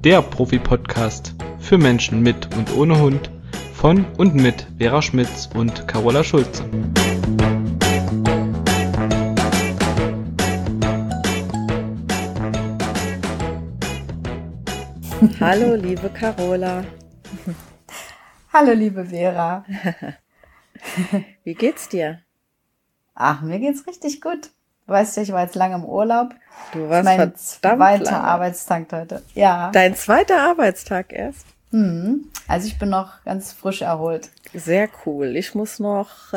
der Profi-Podcast für Menschen mit und ohne Hund von und mit Vera Schmitz und Carola Schulze. Hallo, liebe Carola. Hallo, liebe Vera. Wie geht's dir? Ach, mir geht's richtig gut. Du weißt ja, ich war jetzt lange im Urlaub. Du warst mein zweiter lange. Arbeitstag heute. Ja. Dein zweiter Arbeitstag erst? Also ich bin noch ganz frisch erholt. Sehr cool. Ich muss noch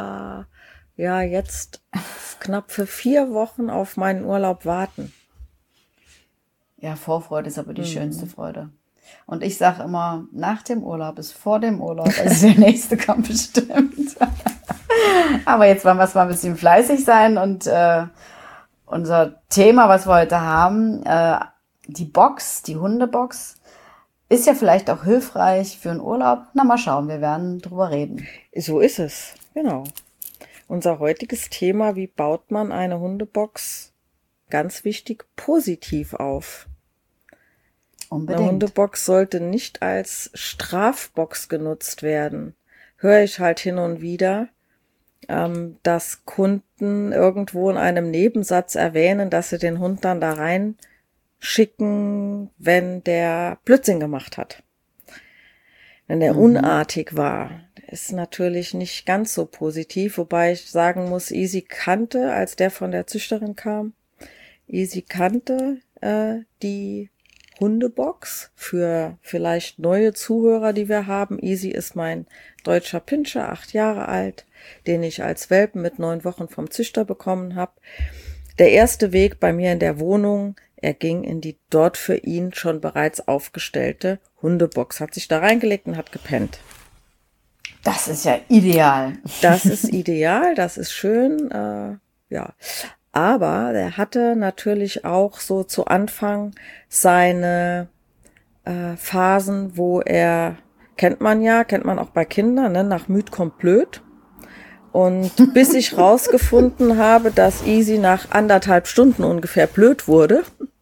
jetzt knapp für 4 Wochen auf meinen Urlaub warten. Ja, Vorfreude ist aber die schönste Freude. Und ich sage immer, nach dem Urlaub ist vor dem Urlaub, also der nächste kommt bestimmt. Aber jetzt wollen wir es mal ein bisschen fleißig sein und unser Thema, was wir heute haben, die Box, die Hundebox, ist ja vielleicht auch hilfreich für einen Urlaub. Na, mal schauen, wir werden drüber reden. So ist es, genau. Unser heutiges Thema, wie baut man eine Hundebox, ganz wichtig, positiv auf. Unbedingt. Eine Hundebox sollte nicht als Strafbox genutzt werden. Höre ich halt hin und wieder, dass Kunden irgendwo in einem Nebensatz erwähnen, dass sie den Hund dann da reinschicken, wenn der Blödsinn gemacht hat. Wenn der unartig war. Das ist natürlich nicht ganz so positiv, wobei ich sagen muss, Easy kannte, als der von der Züchterin kam, Easy kannte die Hundebox für vielleicht neue Zuhörer, die wir haben. Easy ist mein deutscher Pinscher, 8 Jahre alt, den ich als Welpen mit 9 Wochen vom Züchter bekommen habe. Der erste Weg bei mir in der Wohnung, er ging in die dort für ihn schon bereits aufgestellte Hundebox, hat sich da reingelegt und hat gepennt. Das ist ja ideal. Das ist ideal, das ist schön, ja. Aber der hatte natürlich auch so zu Anfang seine Phasen, wo er, kennt man auch bei Kindern, ne, nach müd kommt blöd. Und bis ich rausgefunden habe, dass Easy nach 1,5 Stunden ungefähr blöd wurde,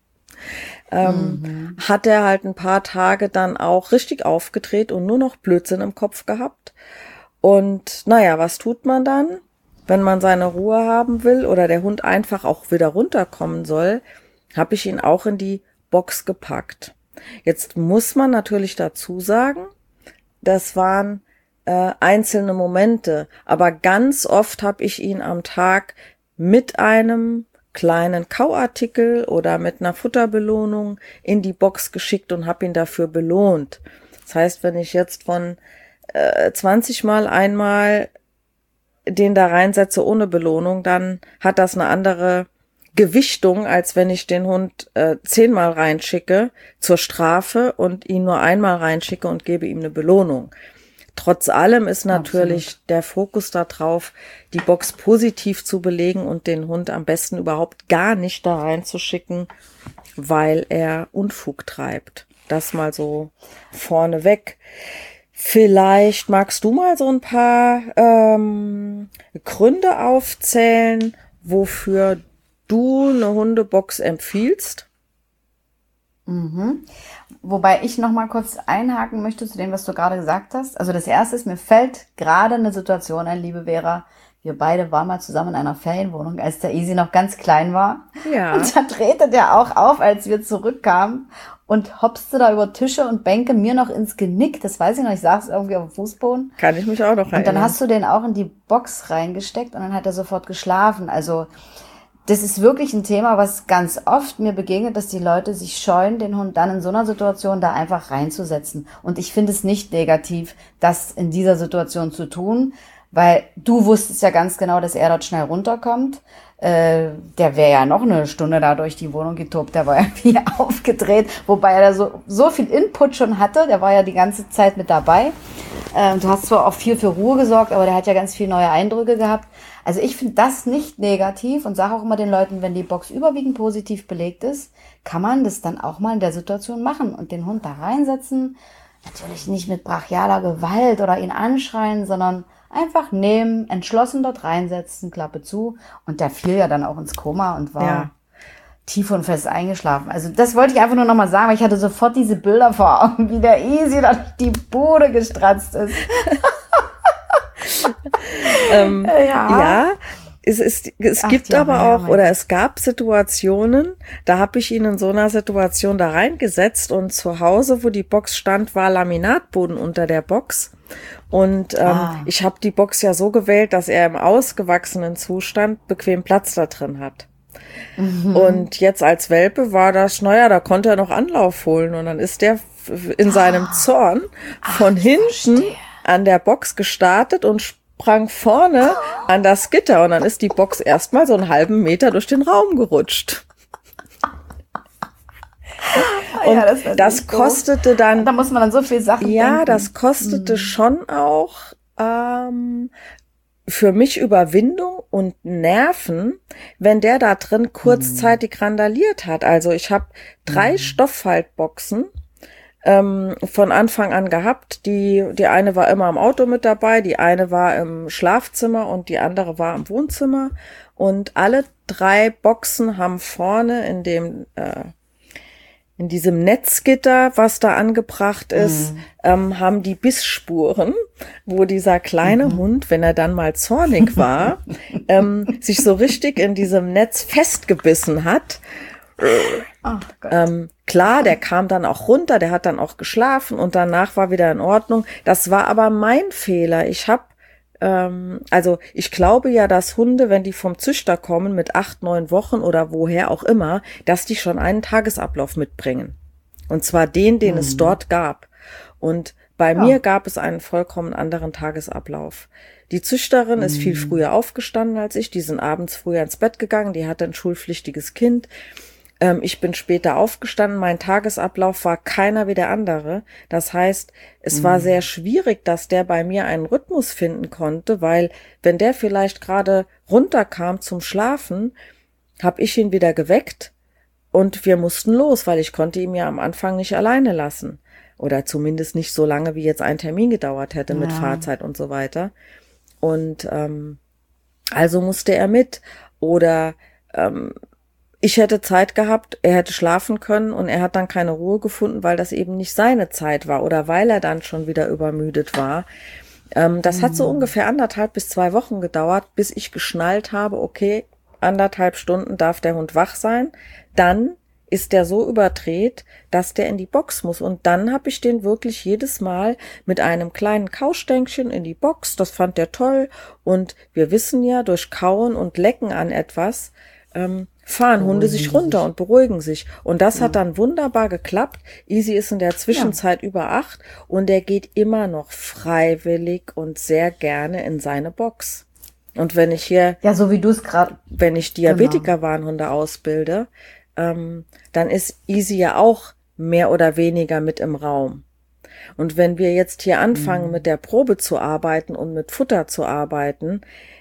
hat er halt ein paar Tage dann auch richtig aufgedreht und nur noch Blödsinn im Kopf gehabt. Und naja, was tut man dann? Wenn man seine Ruhe haben will oder der Hund einfach auch wieder runterkommen soll, habe ich ihn auch in die Box gepackt. Jetzt muss man natürlich dazu sagen, das waren einzelne Momente, aber ganz oft habe ich ihn am Tag mit einem kleinen Kauartikel oder mit einer Futterbelohnung in die Box geschickt und habe ihn dafür belohnt. Das heißt, wenn ich jetzt von 20 Mal einmal den da reinsetze ohne Belohnung, dann hat das eine andere Gewichtung, als wenn ich den Hund 10 Mal reinschicke zur Strafe und ihn nur einmal reinschicke und gebe ihm eine Belohnung. Trotz allem ist natürlich der Fokus darauf, die Box positiv zu belegen und den Hund am besten überhaupt gar nicht da reinzuschicken, weil er Unfug treibt. Das mal so vorneweg. Vielleicht magst du mal so ein paar Gründe aufzählen, wofür du eine Hundebox empfiehlst. Wobei ich noch mal kurz einhaken möchte zu dem, was du gerade gesagt hast. Also das Erste ist, mir fällt gerade eine Situation ein, liebe Vera. Wir beide waren mal zusammen in einer Ferienwohnung, als der Easy noch ganz klein war. Ja. Und da drehte der auch auf, als wir zurückkamen und hopste da über Tische und Bänke mir noch ins Genick. Das weiß ich noch, ich saß irgendwie auf dem Fußboden. Kann ich mich auch noch erinnern. Und dann hast du den auch in die Box reingesteckt und dann hat er sofort geschlafen. Also das ist wirklich ein Thema, was ganz oft mir begegnet, dass die Leute sich scheuen, den Hund dann in so einer Situation da einfach reinzusetzen. Und ich finde es nicht negativ, das in dieser Situation zu tun, weil du wusstest ja ganz genau, dass er dort schnell runterkommt. Der wäre ja noch eine Stunde da durch die Wohnung getobt, der war ja wie aufgedreht, wobei er da so viel Input schon hatte, der war ja die ganze Zeit mit dabei. Du hast zwar auch viel für Ruhe gesorgt, aber der hat ja ganz viele neue Eindrücke gehabt. Also ich finde das nicht negativ und sage auch immer den Leuten, wenn die Box überwiegend positiv belegt ist, kann man das dann auch mal in der Situation machen und den Hund da reinsetzen. Natürlich nicht mit brachialer Gewalt oder ihn anschreien, sondern einfach nehmen, entschlossen dort reinsetzen, Klappe zu. Und der fiel ja dann auch ins Koma und war tief und fest eingeschlafen. Also das wollte ich einfach nur nochmal sagen, weil ich hatte sofort diese Bilder vor Augen, wie der Easy durch die Bude gestratzt ist. Ja, es gibt aber auch, oder es gab Situationen, da habe ich ihn in so einer Situation da reingesetzt und zu Hause, wo die Box stand, war Laminatboden unter der Box. Und ich habe die Box ja so gewählt, dass er im ausgewachsenen Zustand bequem Platz da drin hat. Und jetzt als Welpe war das, naja, da konnte er noch Anlauf holen. Und dann ist der in seinem Zorn von hinten an der Box gestartet und sprang vorne an das Gitter. Und dann ist die Box erstmal so einen halben Meter durch den Raum gerutscht. Und das kostete dann... Da muss man dann so viel Sachen denken. Das kostete schon auch für mich Überwindung und Nerven, wenn der da drin kurzzeitig randaliert hat. Also ich habe 3 Stofffaltboxen von Anfang an gehabt. Die eine war immer im Auto mit dabei, die eine war im Schlafzimmer und die andere war im Wohnzimmer. Und alle 3 Boxen haben vorne in diesem Netzgitter, was da angebracht ist, haben die Bissspuren, wo dieser kleine Hund, wenn er dann mal zornig war, sich so richtig in diesem Netz festgebissen hat. Klar, der kam dann auch runter, der hat dann auch geschlafen und danach war wieder in Ordnung. Das war aber mein Fehler. Ich glaube ja, dass Hunde, wenn die vom Züchter kommen mit 8, 9 Wochen oder woher auch immer, dass die schon einen Tagesablauf mitbringen. Und zwar den es dort gab. Und bei mir gab es einen vollkommen anderen Tagesablauf. Die Züchterin ist viel früher aufgestanden als ich. Die sind abends früher ins Bett gegangen. Die hatte ein schulpflichtiges Kind. Ich bin später aufgestanden, mein Tagesablauf war keiner wie der andere. Das heißt, es war sehr schwierig, dass der bei mir einen Rhythmus finden konnte, weil wenn der vielleicht gerade runterkam zum Schlafen, habe ich ihn wieder geweckt und wir mussten los, weil ich konnte ihn ja am Anfang nicht alleine lassen. Oder zumindest nicht so lange, wie jetzt ein Termin gedauert hätte mit Fahrzeit und so weiter. Und also musste er mit. Oder ich hätte Zeit gehabt, er hätte schlafen können und er hat dann keine Ruhe gefunden, weil das eben nicht seine Zeit war oder weil er dann schon wieder übermüdet war. Das hat so ungefähr 1,5 bis 2 Wochen gedauert, bis ich geschnallt habe, okay, 1,5 Stunden darf der Hund wach sein. Dann ist der so überdreht, dass der in die Box muss. Und dann habe ich den wirklich jedes Mal mit einem kleinen Kaustänkchen in die Box. Das fand der toll. Und wir wissen ja, durch Kauen und Lecken an etwas fahren Hunde sich runter und beruhigen sich. Und das hat dann wunderbar geklappt. Easy ist in der Zwischenzeit über 8 und er geht immer noch freiwillig und sehr gerne in seine Box. Und wenn ich hier, so wie du es gerade, wenn ich Diabetiker-Warnhunde ausbilde, dann ist Easy ja auch mehr oder weniger mit im Raum. Und wenn wir jetzt hier anfangen, mit der Probe zu arbeiten und mit Futter zu arbeiten,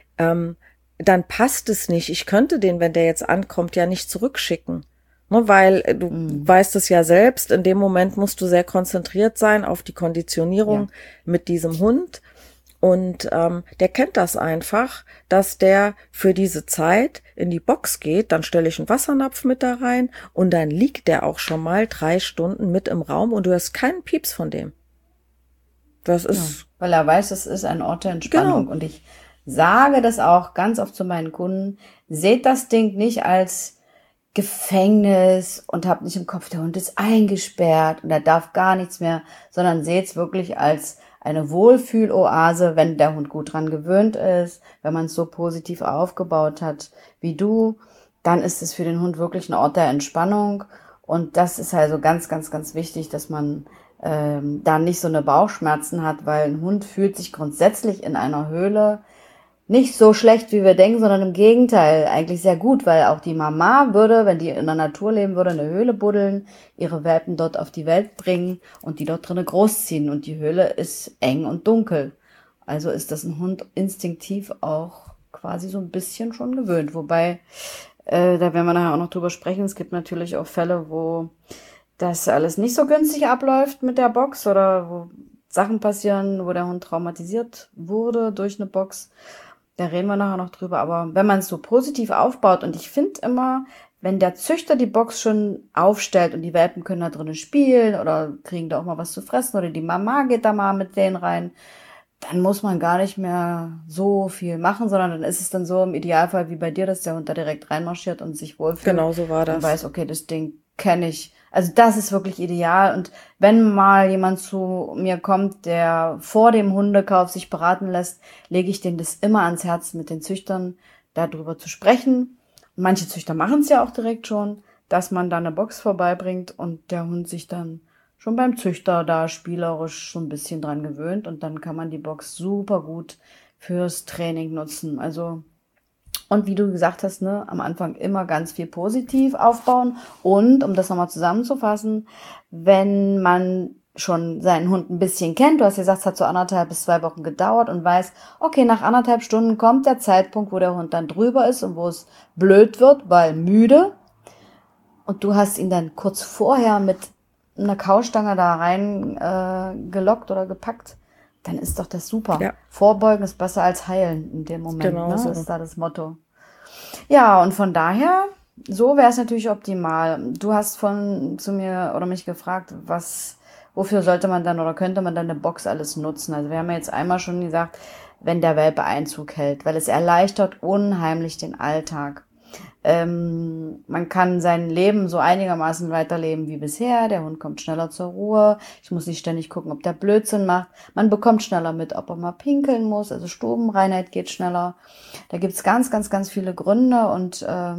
dann passt es nicht. Ich könnte den, wenn der jetzt ankommt, ja nicht zurückschicken. Ne, weil du weißt es ja selbst, in dem Moment musst du sehr konzentriert sein auf die Konditionierung mit diesem Hund. Und der kennt das einfach, dass der für diese Zeit in die Box geht, dann stelle ich einen Wassernapf mit da rein und dann liegt der auch schon mal 3 Stunden mit im Raum und du hast keinen Pieps von dem. Das ist... weil er weiß, es ist ein Ort der Entspannung. Und ich sage das auch ganz oft zu meinen Kunden, seht das Ding nicht als Gefängnis und habt nicht im Kopf, der Hund ist eingesperrt und er darf gar nichts mehr, sondern seht es wirklich als eine Wohlfühloase, wenn der Hund gut dran gewöhnt ist, wenn man es so positiv aufgebaut hat wie du, dann ist es für den Hund wirklich ein Ort der Entspannung. Und das ist also ganz, ganz, ganz wichtig, dass man da nicht so eine Bauchschmerzen hat, weil ein Hund fühlt sich grundsätzlich in einer Höhle nicht so schlecht, wie wir denken, sondern im Gegenteil eigentlich sehr gut, weil auch die Mama würde, wenn die in der Natur leben würde, eine Höhle buddeln, ihre Welpen dort auf die Welt bringen und die dort drinnen großziehen. Und die Höhle ist eng und dunkel. Also ist das ein Hund instinktiv auch quasi so ein bisschen schon gewöhnt. Wobei, da werden wir nachher auch noch drüber sprechen, es gibt natürlich auch Fälle, wo das alles nicht so günstig abläuft mit der Box oder wo Sachen passieren, wo der Hund traumatisiert wurde durch eine Box. Da reden wir nachher noch drüber. Aber wenn man es so positiv aufbaut, und ich finde immer, wenn der Züchter die Box schon aufstellt und die Welpen können da drinnen spielen oder kriegen da auch mal was zu fressen oder die Mama geht da mal mit denen rein, dann muss man gar nicht mehr so viel machen, sondern dann ist es dann so im Idealfall wie bei dir, dass der Hund da direkt reinmarschiert und sich wohlfühlt. Genau so war das. Und weiß, okay, das Ding kenne ich. Also das ist wirklich ideal. Und wenn mal jemand zu mir kommt, der vor dem Hundekauf sich beraten lässt, lege ich denen das immer ans Herz, mit den Züchtern darüber zu sprechen. Und manche Züchter machen es ja auch direkt schon, dass man da eine Box vorbeibringt und der Hund sich dann schon beim Züchter da spielerisch schon ein bisschen dran gewöhnt und dann kann man die Box super gut fürs Training nutzen. Also, und wie du gesagt hast, ne, am Anfang immer ganz viel positiv aufbauen und, um das nochmal zusammenzufassen, wenn man schon seinen Hund ein bisschen kennt, du hast gesagt, es hat so 1,5 bis 2 Wochen gedauert und weiß, okay, nach 1,5 Stunden kommt der Zeitpunkt, wo der Hund dann drüber ist und wo es blöd wird, weil müde und du hast ihn dann kurz vorher mit eine Kaustange da rein gelockt oder gepackt, dann ist doch das super. Ja. Vorbeugen ist besser als heilen in dem Moment. Genau, ne? So ist da das Motto. Ja, und von daher, so wäre es natürlich optimal. Du hast zu mir oder mich gefragt, wofür sollte man dann oder könnte man dann eine Box alles nutzen? Also wir haben ja jetzt einmal schon gesagt, wenn der Welpe Einzug hält, weil es erleichtert unheimlich den Alltag. Man kann sein Leben so einigermaßen weiterleben wie bisher. Der Hund kommt schneller zur Ruhe. Ich muss nicht ständig gucken, ob der Blödsinn macht. Man bekommt schneller mit, ob er mal pinkeln muss. Also Stubenreinheit geht schneller. Da gibt's ganz, ganz, ganz viele Gründe. Und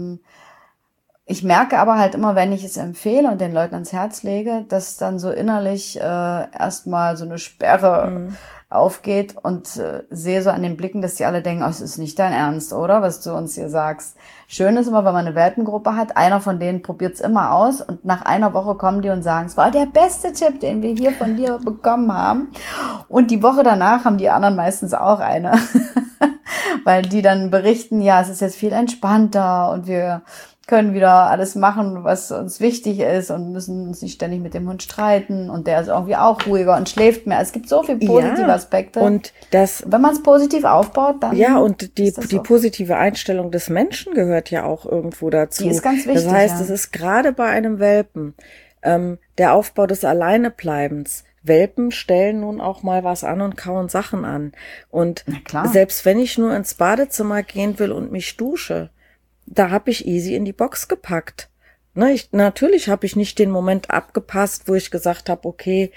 ich merke aber halt immer, wenn ich es empfehle und den Leuten ans Herz lege, dass dann so innerlich erstmal so eine Sperre aufgeht und sehe so an den Blicken, dass die alle denken, oh, es ist nicht dein Ernst, oder? Was du uns hier sagst. Schön ist immer, wenn man eine Welpengruppe hat, einer von denen probiert's immer aus und nach einer Woche kommen die und sagen, es war der beste Tipp, den wir hier von dir bekommen haben. Und die Woche danach haben die anderen meistens auch eine. Weil die dann berichten, ja, es ist jetzt viel entspannter und wir können wieder alles machen, was uns wichtig ist und müssen uns nicht ständig mit dem Hund streiten und der ist irgendwie auch ruhiger und schläft mehr. Es gibt so viele positive Aspekte. Und wenn man es positiv aufbaut, dann ja, und die positive Einstellung des Menschen gehört ja auch irgendwo dazu. Die ist ganz wichtig. Das heißt, es ist gerade bei einem Welpen der Aufbau des Alleinebleibens. Welpen stellen nun auch mal was an und kauen Sachen an. Und selbst wenn ich nur ins Badezimmer gehen will und mich dusche, da habe ich Easy in die Box gepackt. Natürlich habe ich nicht den Moment abgepasst, wo ich gesagt habe, okay,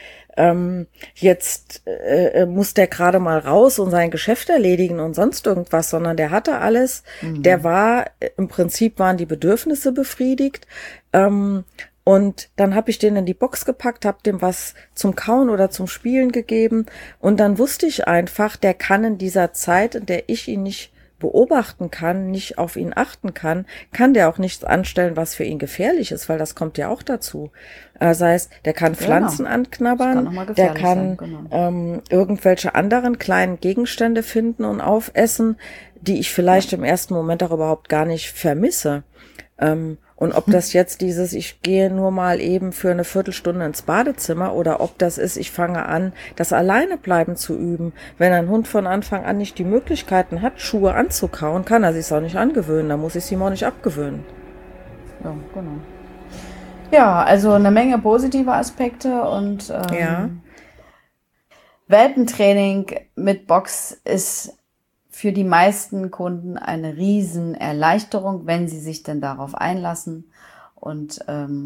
jetzt muss der gerade mal raus und sein Geschäft erledigen und sonst irgendwas, sondern der hatte alles. Der im Prinzip waren die Bedürfnisse befriedigt. Und dann habe ich den in die Box gepackt, habe dem was zum Kauen oder zum Spielen gegeben. Und dann wusste ich einfach, der kann in dieser Zeit, in der ich ihn nicht beobachten kann, nicht auf ihn achten kann der auch nichts anstellen, was für ihn gefährlich ist, weil das kommt ja auch dazu. Das heißt, der kann Pflanzen anknabbern, der kann irgendwelche anderen kleinen Gegenstände finden und aufessen, die ich vielleicht im ersten Moment auch überhaupt gar nicht vermisse. Und ob das jetzt ich gehe nur mal eben für eine Viertelstunde ins Badezimmer oder ob das ist, ich fange an, das Alleinebleiben zu üben. Wenn ein Hund von Anfang an nicht die Möglichkeiten hat, Schuhe anzukauen, kann er sich's auch nicht angewöhnen. Da muss ich es ihm auch nicht abgewöhnen. Ja, genau. Ja, also eine Menge positive Aspekte und Welpentraining mit Box ist für die meisten Kunden eine Riesenerleichterung, wenn sie sich denn darauf einlassen. Und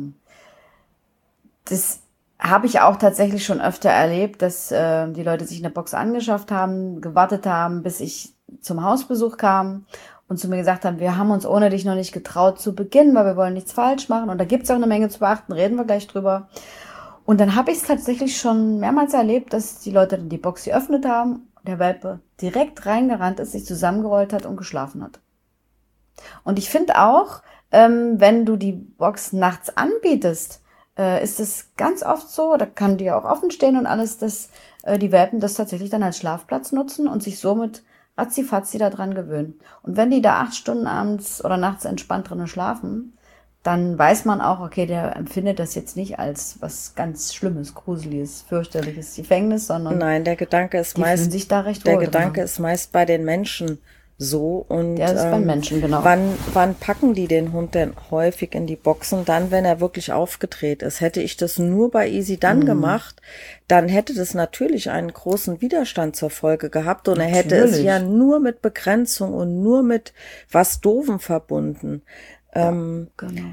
das habe ich auch tatsächlich schon öfter erlebt, dass die Leute sich eine Box angeschafft haben, gewartet haben, bis ich zum Hausbesuch kam und zu mir gesagt haben, wir haben uns ohne dich noch nicht getraut zu beginnen, weil wir wollen nichts falsch machen. Und da gibt es auch eine Menge zu beachten, reden wir gleich drüber. Und dann habe ich es tatsächlich schon mehrmals erlebt, dass die Leute dann die Box geöffnet haben, der Welpe direkt reingerannt ist, sich zusammengerollt hat und geschlafen hat. Und ich finde auch, wenn du die Box nachts anbietest, ist es ganz oft so, da kann die ja auch offen stehen und alles, dass die Welpen das tatsächlich dann als Schlafplatz nutzen und sich somit ratzifatzi da dran gewöhnen. Und wenn die da 8 Stunden abends oder nachts entspannt drinnen schlafen, dann weiß man auch, okay, der empfindet das jetzt nicht als was ganz Schlimmes, Gruseliges, fürchterliches Gefängnis, sondern nein, der Gedanke ist die fühlen sich da recht wohl. Der Gedanke ist meist bei den Menschen so. Und Der ist beim Menschen, genau. wann packen die den Hund denn häufig in die Boxen? Dann, wenn er wirklich aufgedreht ist. Hätte ich das nur bei Easy dann gemacht, dann hätte das natürlich einen großen Widerstand zur Folge gehabt und er hätte es ja nur mit Begrenzung und nur mit was Doofem verbunden. Genau.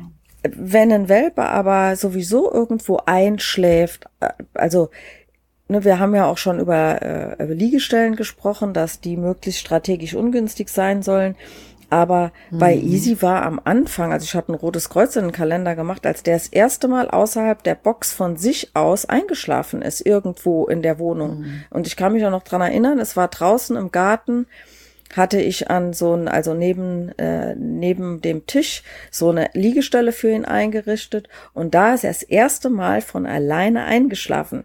Wenn ein Welpe aber sowieso irgendwo einschläft, also wir haben ja auch schon über Liegestellen gesprochen, dass die möglichst strategisch ungünstig sein sollen. Aber bei Easy war am Anfang, also ich habe ein rotes Kreuz in den Kalender gemacht, als der das erste Mal außerhalb der Box von sich aus eingeschlafen ist, irgendwo in der Wohnung. Und ich kann mich auch noch dran erinnern, es war draußen im Garten, hatte ich an also neben dem Tisch so eine Liegestelle für ihn eingerichtet. Und da ist er das erste Mal von alleine eingeschlafen.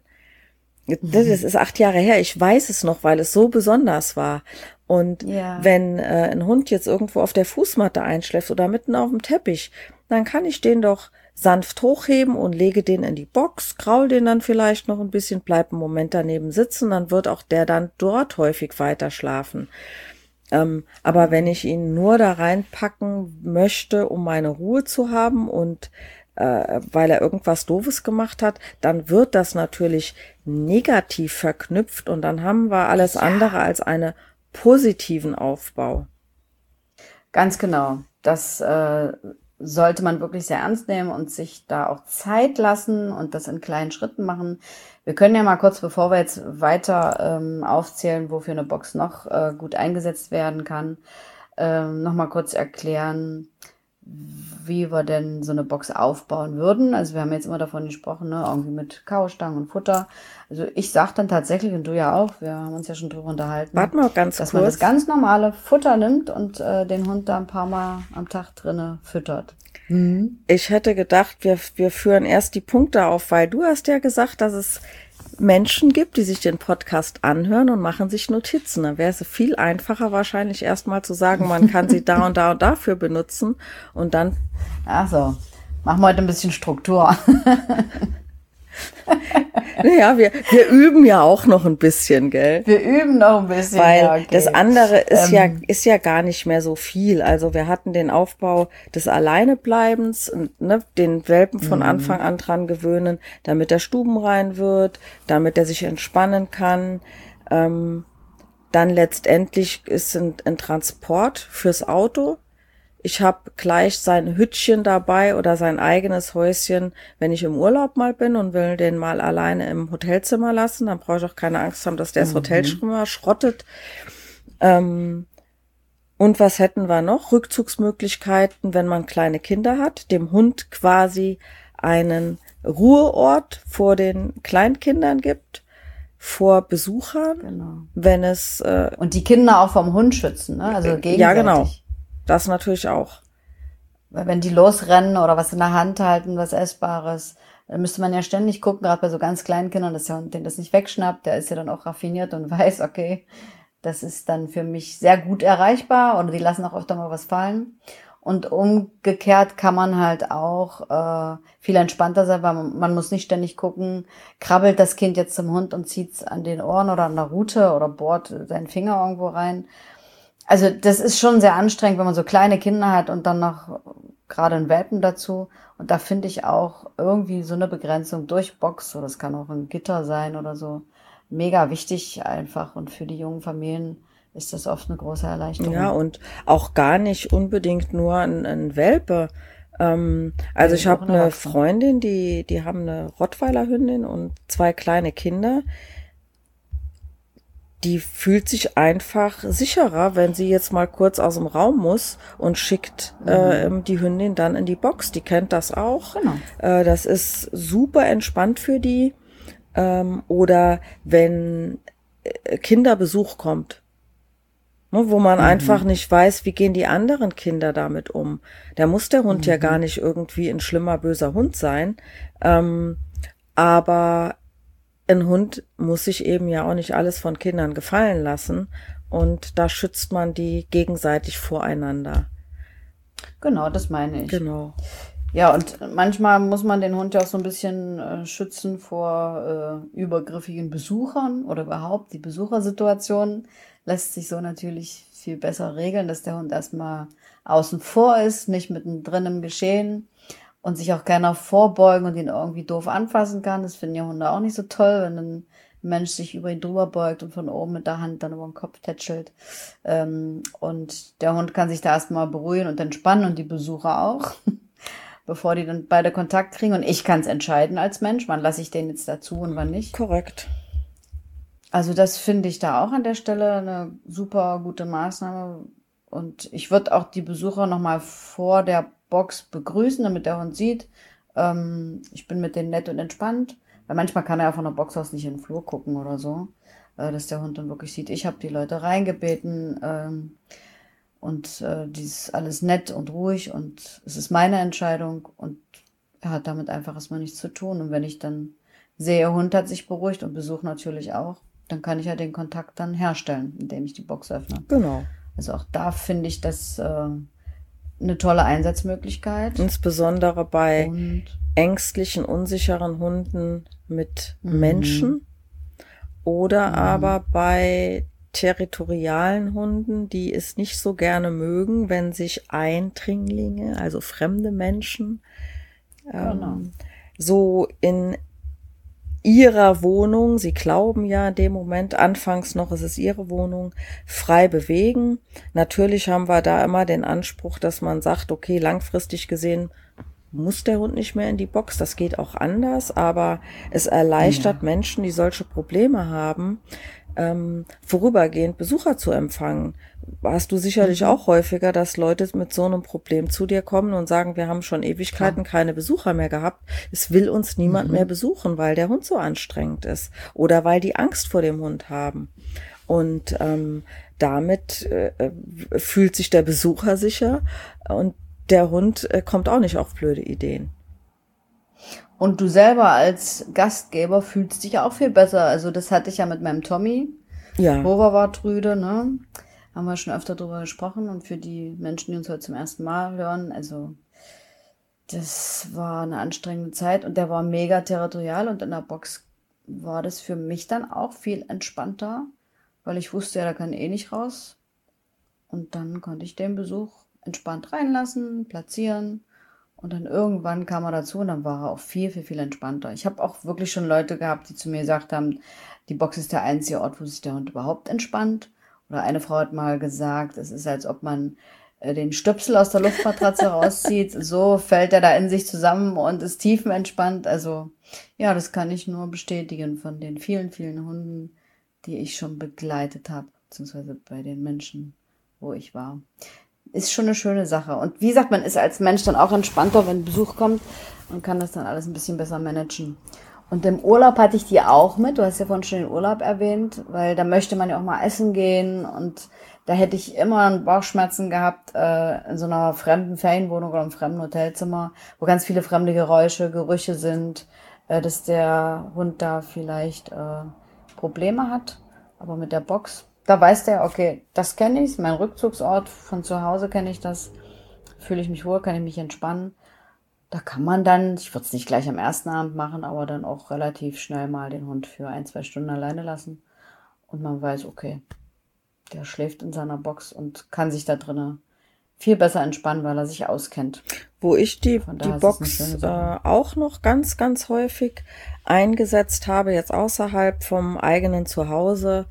Das ist 8 Jahre her. Ich weiß es noch, weil es so besonders war. Und wenn ein Hund jetzt irgendwo auf der Fußmatte einschläft oder mitten auf dem Teppich, dann kann ich den doch sanft hochheben und lege den in die Box, kraul den dann vielleicht noch ein bisschen, bleib einen Moment daneben sitzen, dann wird auch der dann dort häufig weiter schlafen. Aber wenn ich ihn nur da reinpacken möchte, um meine Ruhe zu haben und weil er irgendwas Doofes gemacht hat, dann wird das natürlich negativ verknüpft und dann haben wir alles andere als einen positiven Aufbau. Ganz genau. Das sollte man wirklich sehr ernst nehmen und sich da auch Zeit lassen und das in kleinen Schritten machen. Wir können ja mal kurz, bevor wir jetzt weiter aufzählen, wofür eine Box noch gut eingesetzt werden kann, noch mal kurz erklären, wie wir denn so eine Box aufbauen würden. Also wir haben jetzt immer davon gesprochen, ne, irgendwie mit Kaustangen und Futter. Also ich sag dann tatsächlich, und du ja auch, wir haben uns ja schon drüber unterhalten, Warte mal ganz dass kurz. man das ganz normale Futter nimmt und den Hund da ein paar Mal am Tag drinne füttert. Ich hätte gedacht, wir führen erst die Punkte auf, weil du hast ja gesagt, dass es Menschen gibt, die sich den Podcast anhören und machen sich Notizen. Dann wäre es viel einfacher wahrscheinlich erstmal zu sagen, man kann sie da und da und dafür benutzen und dann... Ach so, machen wir heute ein bisschen Struktur. Naja, wir üben ja auch noch ein bisschen, gell? Wir üben noch ein bisschen. Weil ja, okay. das andere ist ja gar nicht mehr so viel. Also wir hatten den Aufbau des Alleinebleibens, ne, den Welpen von Anfang an dran gewöhnen, damit er stubenrein wird, damit er sich entspannen kann. Dann letztendlich ist ein Transport fürs Auto. Ich habe gleich sein Hüttchen dabei oder sein eigenes Häuschen, wenn ich im Urlaub mal bin und will den mal alleine im Hotelzimmer lassen. Dann brauche ich auch keine Angst haben, dass der das Hotelzimmer schrottet. Und was hätten wir noch? Rückzugsmöglichkeiten, wenn man kleine Kinder hat. Dem Hund quasi einen Ruheort vor den Kleinkindern gibt, vor Besuchern. Genau. Wenn es und die Kinder auch vom Hund schützen, ne? Also gegenseitig. Ja, genau. Das natürlich auch. Weil wenn die losrennen oder was in der Hand halten, was Essbares, dann müsste man ja ständig gucken, gerade bei so ganz kleinen Kindern, dass der Hund den das nicht wegschnappt, der ist ja dann auch raffiniert und weiß, okay, das ist dann für mich sehr gut erreichbar oder die lassen auch öfter mal was fallen. Und umgekehrt kann man halt auch viel entspannter sein, weil man muss nicht ständig gucken, krabbelt das Kind jetzt zum Hund und zieht's an den Ohren oder an der Rute oder bohrt seinen Finger irgendwo rein. Also das ist schon sehr anstrengend, wenn man so kleine Kinder hat und dann noch gerade einen Welpen dazu. Und da finde ich auch irgendwie so eine Begrenzung durch Box, oder das kann auch ein Gitter sein oder so, mega wichtig einfach. Und für die jungen Familien ist das oft eine große Erleichterung. Ja, und auch gar nicht unbedingt nur ein Welpe. Also ich habe eine Freundin, die haben eine Rottweiler-Hündin und 2 kleine Kinder. Die fühlt sich einfach sicherer, wenn sie jetzt mal kurz aus dem Raum muss und schickt die Hündin dann in die Box. Die kennt das auch. Genau. Das ist super entspannt für die. Oder wenn Kinderbesuch kommt, ne, wo man einfach nicht weiß, wie gehen die anderen Kinder damit um. Da muss der Hund ja gar nicht irgendwie ein schlimmer, böser Hund sein. Aber ein Hund muss sich eben ja auch nicht alles von Kindern gefallen lassen und da schützt man die gegenseitig voreinander. Genau, das meine ich. Genau. Ja, und manchmal muss man den Hund ja auch so ein bisschen schützen vor übergriffigen Besuchern oder überhaupt die Besuchersituation lässt sich so natürlich viel besser regeln, dass der Hund erstmal außen vor ist, nicht mittendrin im Geschehen und sich auch keiner vorbeugen und ihn irgendwie doof anfassen kann. Das finden ja Hunde auch nicht so toll, wenn ein Mensch sich über ihn drüber beugt und von oben mit der Hand dann über den Kopf tätschelt. Und der Hund kann sich da erstmal beruhigen und entspannen und die Besucher auch, bevor die dann beide Kontakt kriegen. Und ich kann es entscheiden als Mensch, wann lasse ich den jetzt dazu und wann nicht. Korrekt. Also das finde ich da auch an der Stelle eine super gute Maßnahme. Und ich würde auch die Besucher nochmal vor der Box begrüßen, damit der Hund sieht, ich bin mit denen nett und entspannt. Weil manchmal kann er ja von der Box aus nicht in den Flur gucken oder so, dass der Hund dann wirklich sieht, ich habe die Leute reingebeten und die ist alles nett und ruhig und es ist meine Entscheidung und er hat damit einfach erstmal nichts zu tun. Und wenn ich dann sehe, der Hund hat sich beruhigt und Besuch natürlich auch, dann kann ich ja den Kontakt dann herstellen, indem ich die Box öffne. Genau. Also auch da finde ich das eine tolle Einsatzmöglichkeit. Insbesondere bei ängstlichen, unsicheren Hunden mit Menschen oder aber bei territorialen Hunden, die es nicht so gerne mögen, wenn sich Eindringlinge, also fremde Menschen, so in ihrer Wohnung, sie glauben ja in dem Moment, anfangs noch, es ist ihre Wohnung, frei bewegen. Natürlich haben wir da immer den Anspruch, dass man sagt, okay, langfristig gesehen muss der Hund nicht mehr in die Box, das geht auch anders, aber es erleichtert Menschen, die solche Probleme haben, vorübergehend Besucher zu empfangen. Hast du sicherlich auch häufiger, dass Leute mit so einem Problem zu dir kommen und sagen, wir haben schon Ewigkeiten keine Besucher mehr gehabt. Es will uns niemand mehr besuchen, weil der Hund so anstrengend ist oder weil die Angst vor dem Hund haben. Und damit fühlt sich der Besucher sicher und der Hund kommt auch nicht auf blöde Ideen. Und du selber als Gastgeber fühlst dich auch viel besser. Also das hatte ich ja mit meinem Tommy. Ja. Rover war Trüde, ne? Haben wir schon öfter drüber gesprochen. Und für die Menschen, die uns heute zum ersten Mal hören, also das war eine anstrengende Zeit. Und der war mega territorial. Und in der Box war das für mich dann auch viel entspannter, weil ich wusste ja, der kann eh nicht raus. Und dann konnte ich den Besuch entspannt reinlassen, platzieren. Und dann irgendwann kam er dazu und dann war er auch viel, viel, viel entspannter. Ich habe auch wirklich schon Leute gehabt, die zu mir gesagt haben, die Box ist der einzige Ort, wo sich der Hund überhaupt entspannt. Oder eine Frau hat mal gesagt, es ist, als ob man den Stöpsel aus der Luftmatratze rauszieht. So fällt er da in sich zusammen und ist tiefenentspannt. Also ja, das kann ich nur bestätigen von den vielen, vielen Hunden, die ich schon begleitet habe, beziehungsweise bei den Menschen, wo ich war. Ist schon eine schöne Sache. Und wie gesagt, man ist als Mensch dann auch entspannter, wenn Besuch kommt und kann das dann alles ein bisschen besser managen. Und im Urlaub hatte ich die auch mit. Du hast ja vorhin schon den Urlaub erwähnt, weil da möchte man ja auch mal essen gehen. Und da hätte ich immer Bauchschmerzen gehabt in so einer fremden Ferienwohnung oder einem fremden Hotelzimmer, wo ganz viele fremde Geräusche, Gerüche sind, dass der Hund da vielleicht Probleme hat. Aber mit der Box, da weiß der, okay, das kenne ich, mein Rückzugsort, von zu Hause kenne ich das, fühle ich mich wohl, kann ich mich entspannen. Da kann man dann, ich würde es nicht gleich am ersten Abend machen, aber dann auch relativ schnell mal den Hund für 1-2 Stunden alleine lassen. Und man weiß, okay, der schläft in seiner Box und kann sich da drinnen viel besser entspannen, weil er sich auskennt. Wo ich die Box auch noch ganz, ganz häufig eingesetzt habe, jetzt außerhalb vom eigenen Zuhause,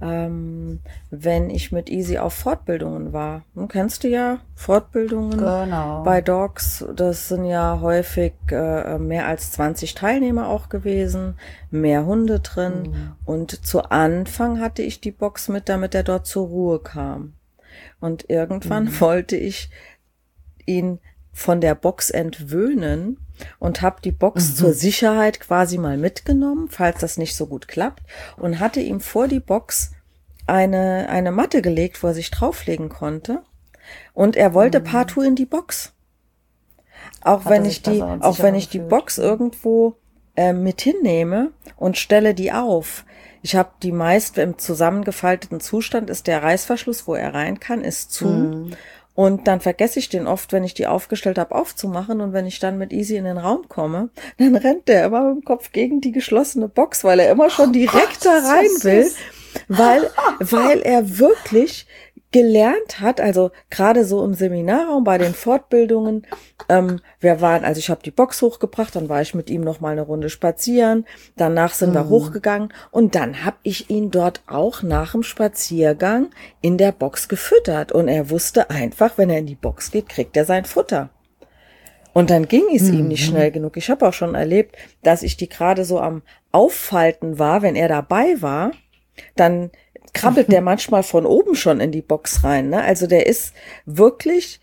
wenn ich mit Easy auf Fortbildungen war. Kennst du ja Fortbildungen bei Dogs. Das sind ja häufig mehr als 20 Teilnehmer auch gewesen, mehr Hunde drin. Und zu Anfang hatte ich die Box mit, damit er dort zur Ruhe kam. Und irgendwann wollte ich ihn von der Box entwöhnen und habe die Box zur Sicherheit quasi mal mitgenommen, falls das nicht so gut klappt, und hatte ihm vor die Box eine Matte gelegt, wo er sich drauflegen konnte, und er wollte partout in die Box. Auch wenn ich die Box irgendwo mit hinnehme und stelle die auf. Ich habe die meist im zusammengefalteten Zustand, ist der Reißverschluss, wo er rein kann, ist zu. Und dann vergesse ich den oft, wenn ich die aufgestellt habe, aufzumachen. Und wenn ich dann mit Easy in den Raum komme, dann rennt der immer mit dem Kopf gegen die geschlossene Box, weil er immer schon direkt da rein will. Weil er wirklich gelernt hat, also gerade so im Seminarraum bei den Fortbildungen, also ich habe die Box hochgebracht, dann war ich mit ihm noch mal eine Runde spazieren, danach sind wir hochgegangen und dann habe ich ihn dort auch nach dem Spaziergang in der Box gefüttert und er wusste einfach, wenn er in die Box geht, kriegt er sein Futter. Und dann ging es ihm nicht schnell genug. Ich habe auch schon erlebt, dass ich die gerade so am Auffalten war, wenn er dabei war, dann krabbelt der manchmal von oben schon in die Box rein, ne? Also der ist wirklich,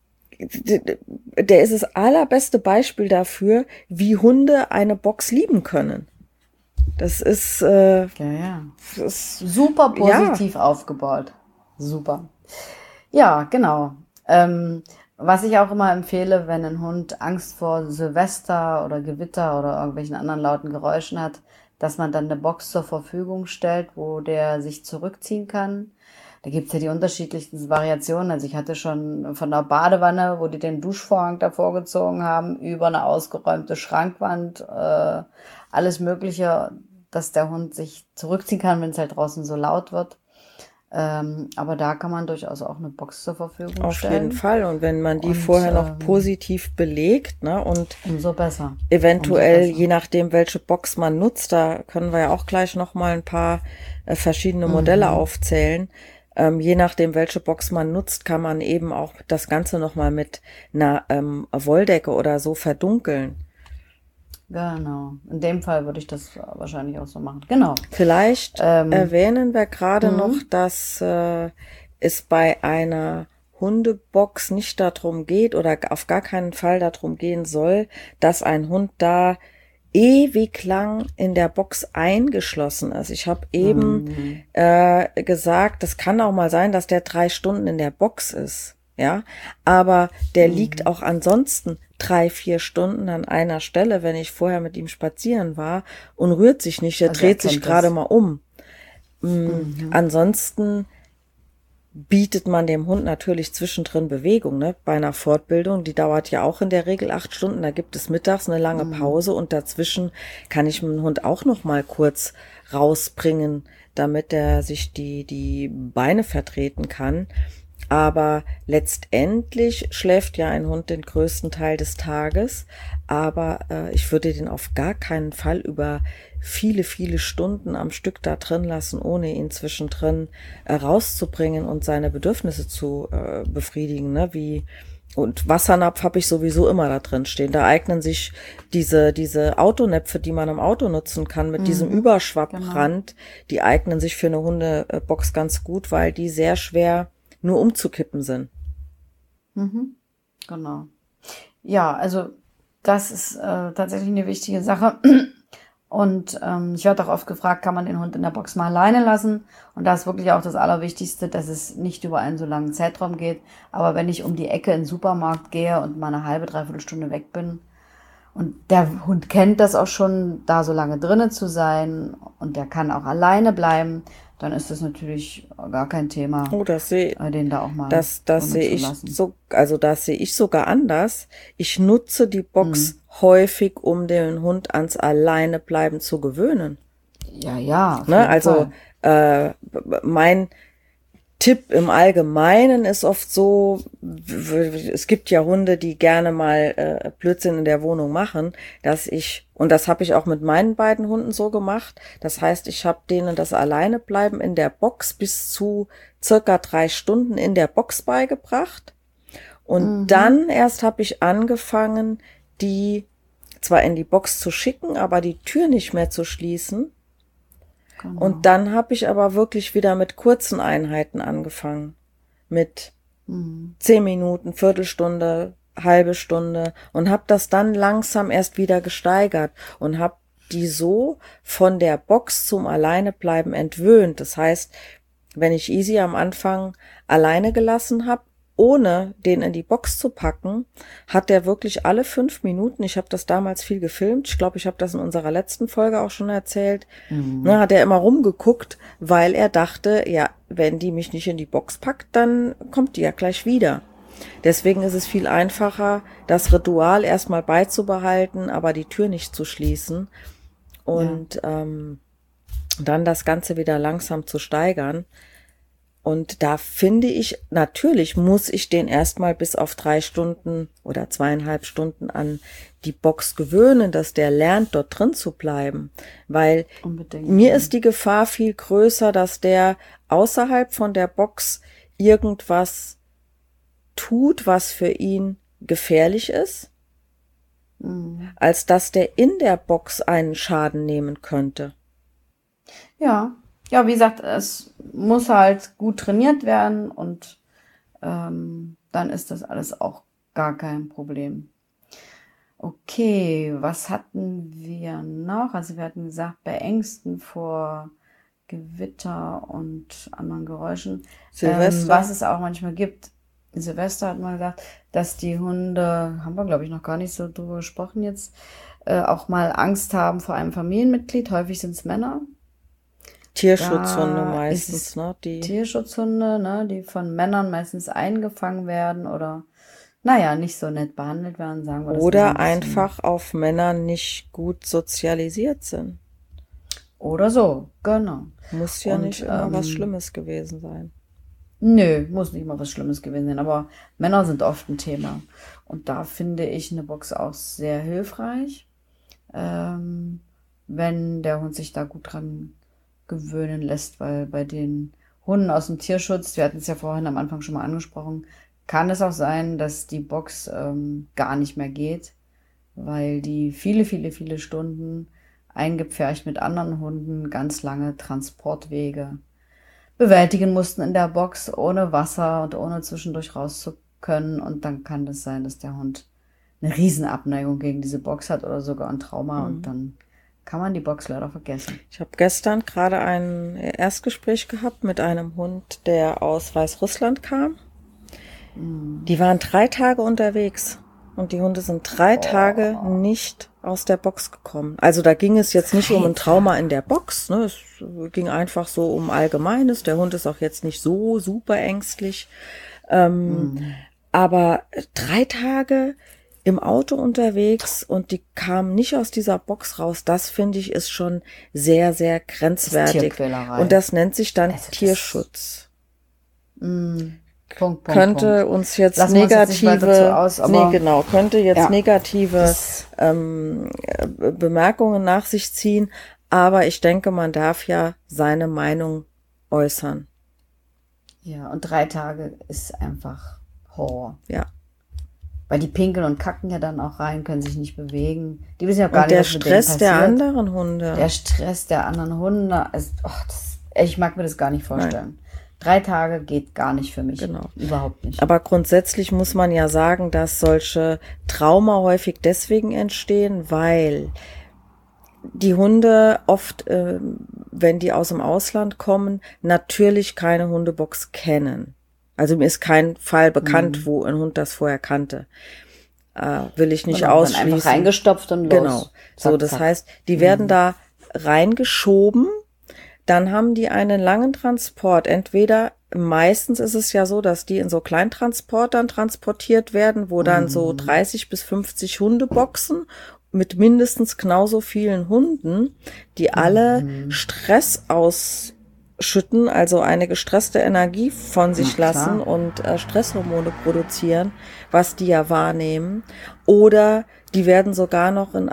der ist das allerbeste Beispiel dafür, wie Hunde eine Box lieben können. Das ist, Das ist super positiv aufgebaut. Super. Ja, genau. Was ich auch immer empfehle, wenn ein Hund Angst vor Silvester oder Gewitter oder irgendwelchen anderen lauten Geräuschen hat, dass man dann eine Box zur Verfügung stellt, wo der sich zurückziehen kann. Da gibt's ja die unterschiedlichsten Variationen. Also ich hatte schon von der Badewanne, wo die den Duschvorhang davor gezogen haben, über eine ausgeräumte Schrankwand, alles Mögliche, dass der Hund sich zurückziehen kann, wenn es halt draußen so laut wird. Aber da kann man durchaus auch eine Box zur Verfügung stellen. Auf jeden Fall. Und wenn man die vorher noch positiv belegt, ne, und umso besser. Eventuell, je nachdem, welche Box man nutzt, da können wir ja auch gleich noch mal ein paar verschiedene Modelle aufzählen. Je nachdem, welche Box man nutzt, kann man eben auch das Ganze noch mal mit einer Wolldecke oder so verdunkeln. Genau. In dem Fall würde ich das wahrscheinlich auch so machen. Genau. Vielleicht erwähnen wir gerade noch, dass es bei einer Hundebox nicht darum geht oder auf gar keinen Fall darum gehen soll, dass ein Hund da ewig lang in der Box eingeschlossen ist. Ich habe eben gesagt, das kann auch mal sein, dass der 3 Stunden in der Box ist. Ja, aber der liegt auch ansonsten 3-4 Stunden an einer Stelle, wenn ich vorher mit ihm spazieren war und rührt sich nicht, der dreht sich gerade mal um. Ansonsten bietet man dem Hund natürlich zwischendrin Bewegung, ne? Bei einer Fortbildung, die dauert ja auch in der Regel 8 Stunden, da gibt es mittags eine lange Pause und dazwischen kann ich mit dem Hund auch noch mal kurz rausbringen, damit er sich die Beine vertreten kann. Aber letztendlich schläft ja ein Hund den größten Teil des Tages, aber ich würde den auf gar keinen Fall über viele, viele Stunden am Stück da drin lassen, ohne ihn zwischendrin rauszubringen und seine Bedürfnisse zu befriedigen, ne? Und Wassernapf habe ich sowieso immer da drin stehen. Da eignen sich diese Autonäpfe, die man im Auto nutzen kann, mit diesem Überschwapprand, die eignen sich für eine Hundebox ganz gut, weil die sehr schwer nur umzukippen sind. Genau. Ja, also das ist tatsächlich eine wichtige Sache. Und ich werde auch oft gefragt, kann man den Hund in der Box mal alleine lassen? Und da ist wirklich auch das Allerwichtigste, dass es nicht über einen so langen Zeitraum geht. Aber wenn ich um die Ecke in den Supermarkt gehe und mal eine halbe, dreiviertel Stunde weg bin und der Hund kennt das auch schon, da so lange drinnen zu sein und der kann auch alleine bleiben, dann ist das natürlich gar kein Thema, den da auch mal das sehe ich so, also das sehe ich sogar anders. Ich nutze die Box häufig, um den Hund ans Alleinebleiben zu gewöhnen. Ja. Ne? Also mein Tipp im Allgemeinen ist oft so, es gibt ja Hunde, die gerne mal Blödsinn in der Wohnung machen, und das habe ich auch mit meinen beiden Hunden so gemacht. Das heißt, ich habe denen das Alleinebleiben in der Box bis zu circa 3 Stunden in der Box beigebracht. Und dann erst habe ich angefangen, die zwar in die Box zu schicken, aber die Tür nicht mehr zu schließen. Genau. Und dann habe ich aber wirklich wieder mit kurzen Einheiten angefangen. Mit 10 Minuten, Viertelstunde, halbe Stunde und habe das dann langsam erst wieder gesteigert und habe die so von der Box zum Alleinebleiben entwöhnt. Das heißt, wenn ich Easy am Anfang alleine gelassen habe, ohne den in die Box zu packen, hat der wirklich alle 5 Minuten, ich habe das damals viel gefilmt, ich glaube, ich habe das in unserer letzten Folge auch schon erzählt, hat er immer rumgeguckt, weil er dachte, ja, wenn die mich nicht in die Box packt, dann kommt die ja gleich wieder. Deswegen ist es viel einfacher, das Ritual erstmal beizubehalten, aber die Tür nicht zu schließen und dann das Ganze wieder langsam zu steigern. Und da finde ich, natürlich muss ich den erstmal bis auf 3 Stunden oder 2,5 Stunden an die Box gewöhnen, dass der lernt, dort drin zu bleiben. Weil mir ist die Gefahr viel größer, dass der außerhalb von der Box irgendwas tut, was für ihn gefährlich ist, als dass der in der Box einen Schaden nehmen könnte. Ja, wie gesagt, es muss halt gut trainiert werden und dann ist das alles auch gar kein Problem. Okay, was hatten wir noch? Also wir hatten gesagt, bei Ängsten vor Gewitter und anderen Geräuschen. Silvester. Was es auch manchmal gibt. Silvester hat man gesagt, dass die Hunde, haben wir glaube ich noch gar nicht so drüber gesprochen jetzt, auch mal Angst haben vor einem Familienmitglied. Häufig sind es Männer. Tierschutzhunde meistens, ne? Tierschutzhunde, ne? Die von Männern meistens eingefangen werden oder, naja, nicht so nett behandelt werden, sagen wir das. Oder einfach auf Männer nicht gut sozialisiert sind. Oder so, genau. Muss ja nicht immer was Schlimmes gewesen sein. Nö, muss nicht mal was Schlimmes gewesen sein, aber Männer sind oft ein Thema. Und da finde ich eine Box auch sehr hilfreich, wenn der Hund sich da gut dran gewöhnen lässt, weil bei den Hunden aus dem Tierschutz, wir hatten es ja vorhin am Anfang schon mal angesprochen, kann es auch sein, dass die Box gar nicht mehr geht, weil die viele, viele, viele Stunden eingepfercht mit anderen Hunden ganz lange Transportwege bewältigen mussten in der Box, ohne Wasser und ohne zwischendurch raus zu können. Und dann kann es sein, dass der Hund eine Riesenabneigung gegen diese Box hat oder sogar ein Trauma und dann kann man die Box leider vergessen. Ich habe gestern gerade ein Erstgespräch gehabt mit einem Hund, der aus Weißrussland kam. Die waren 3 Tage unterwegs und die Hunde sind 3 Tage nicht aus der Box gekommen. Also da ging es jetzt nicht um ein Trauma in der Box, ne? Es ging einfach so um Allgemeines. Der Hund ist auch jetzt nicht so super ängstlich. Aber 3 Tage im Auto unterwegs und die kamen nicht aus dieser Box raus. Das finde ich ist schon sehr, sehr grenzwertig. Tierquälerei. Und das nennt sich dann Tierschutz. Könnte uns jetzt Lassen wir uns jetzt nicht weiter negative, zu aus, aber könnte jetzt ja, negative Bemerkungen nach sich ziehen. Aber ich denke, man darf ja seine Meinung äußern. Ja, und 3 Tage ist einfach Horror. Ja. Weil die pinkeln und kacken ja dann auch rein, können sich nicht bewegen. Die wissen ja auch gar Und nicht, der was mit denen Stress der passiert. anderen Hunde. Der Stress der anderen Hunde. Also, ich mag mir das gar nicht vorstellen. 3 Tage geht gar nicht für mich. Genau. Überhaupt nicht. Aber grundsätzlich muss man ja sagen, dass solche Trauma häufig deswegen entstehen, weil die Hunde oft, wenn die aus dem Ausland kommen, natürlich keine Hundebox kennen. Also mir ist kein Fall bekannt, wo ein Hund das vorher kannte. Will ich nicht ausschließen. Dann einfach reingestopft und los. Genau. So, Zack, das zack. heißt, die werden da reingeschoben. Dann haben die einen langen Transport. Entweder, meistens ist es ja so, dass die in so Kleintransportern transportiert werden, wo dann so 30 bis 50 Hundeboxen mit mindestens genauso vielen Hunden, die alle Stress ausschütten, also eine gestresste Energie von sich lassen und Stresshormone produzieren, was die ja wahrnehmen. Oder die werden sogar noch in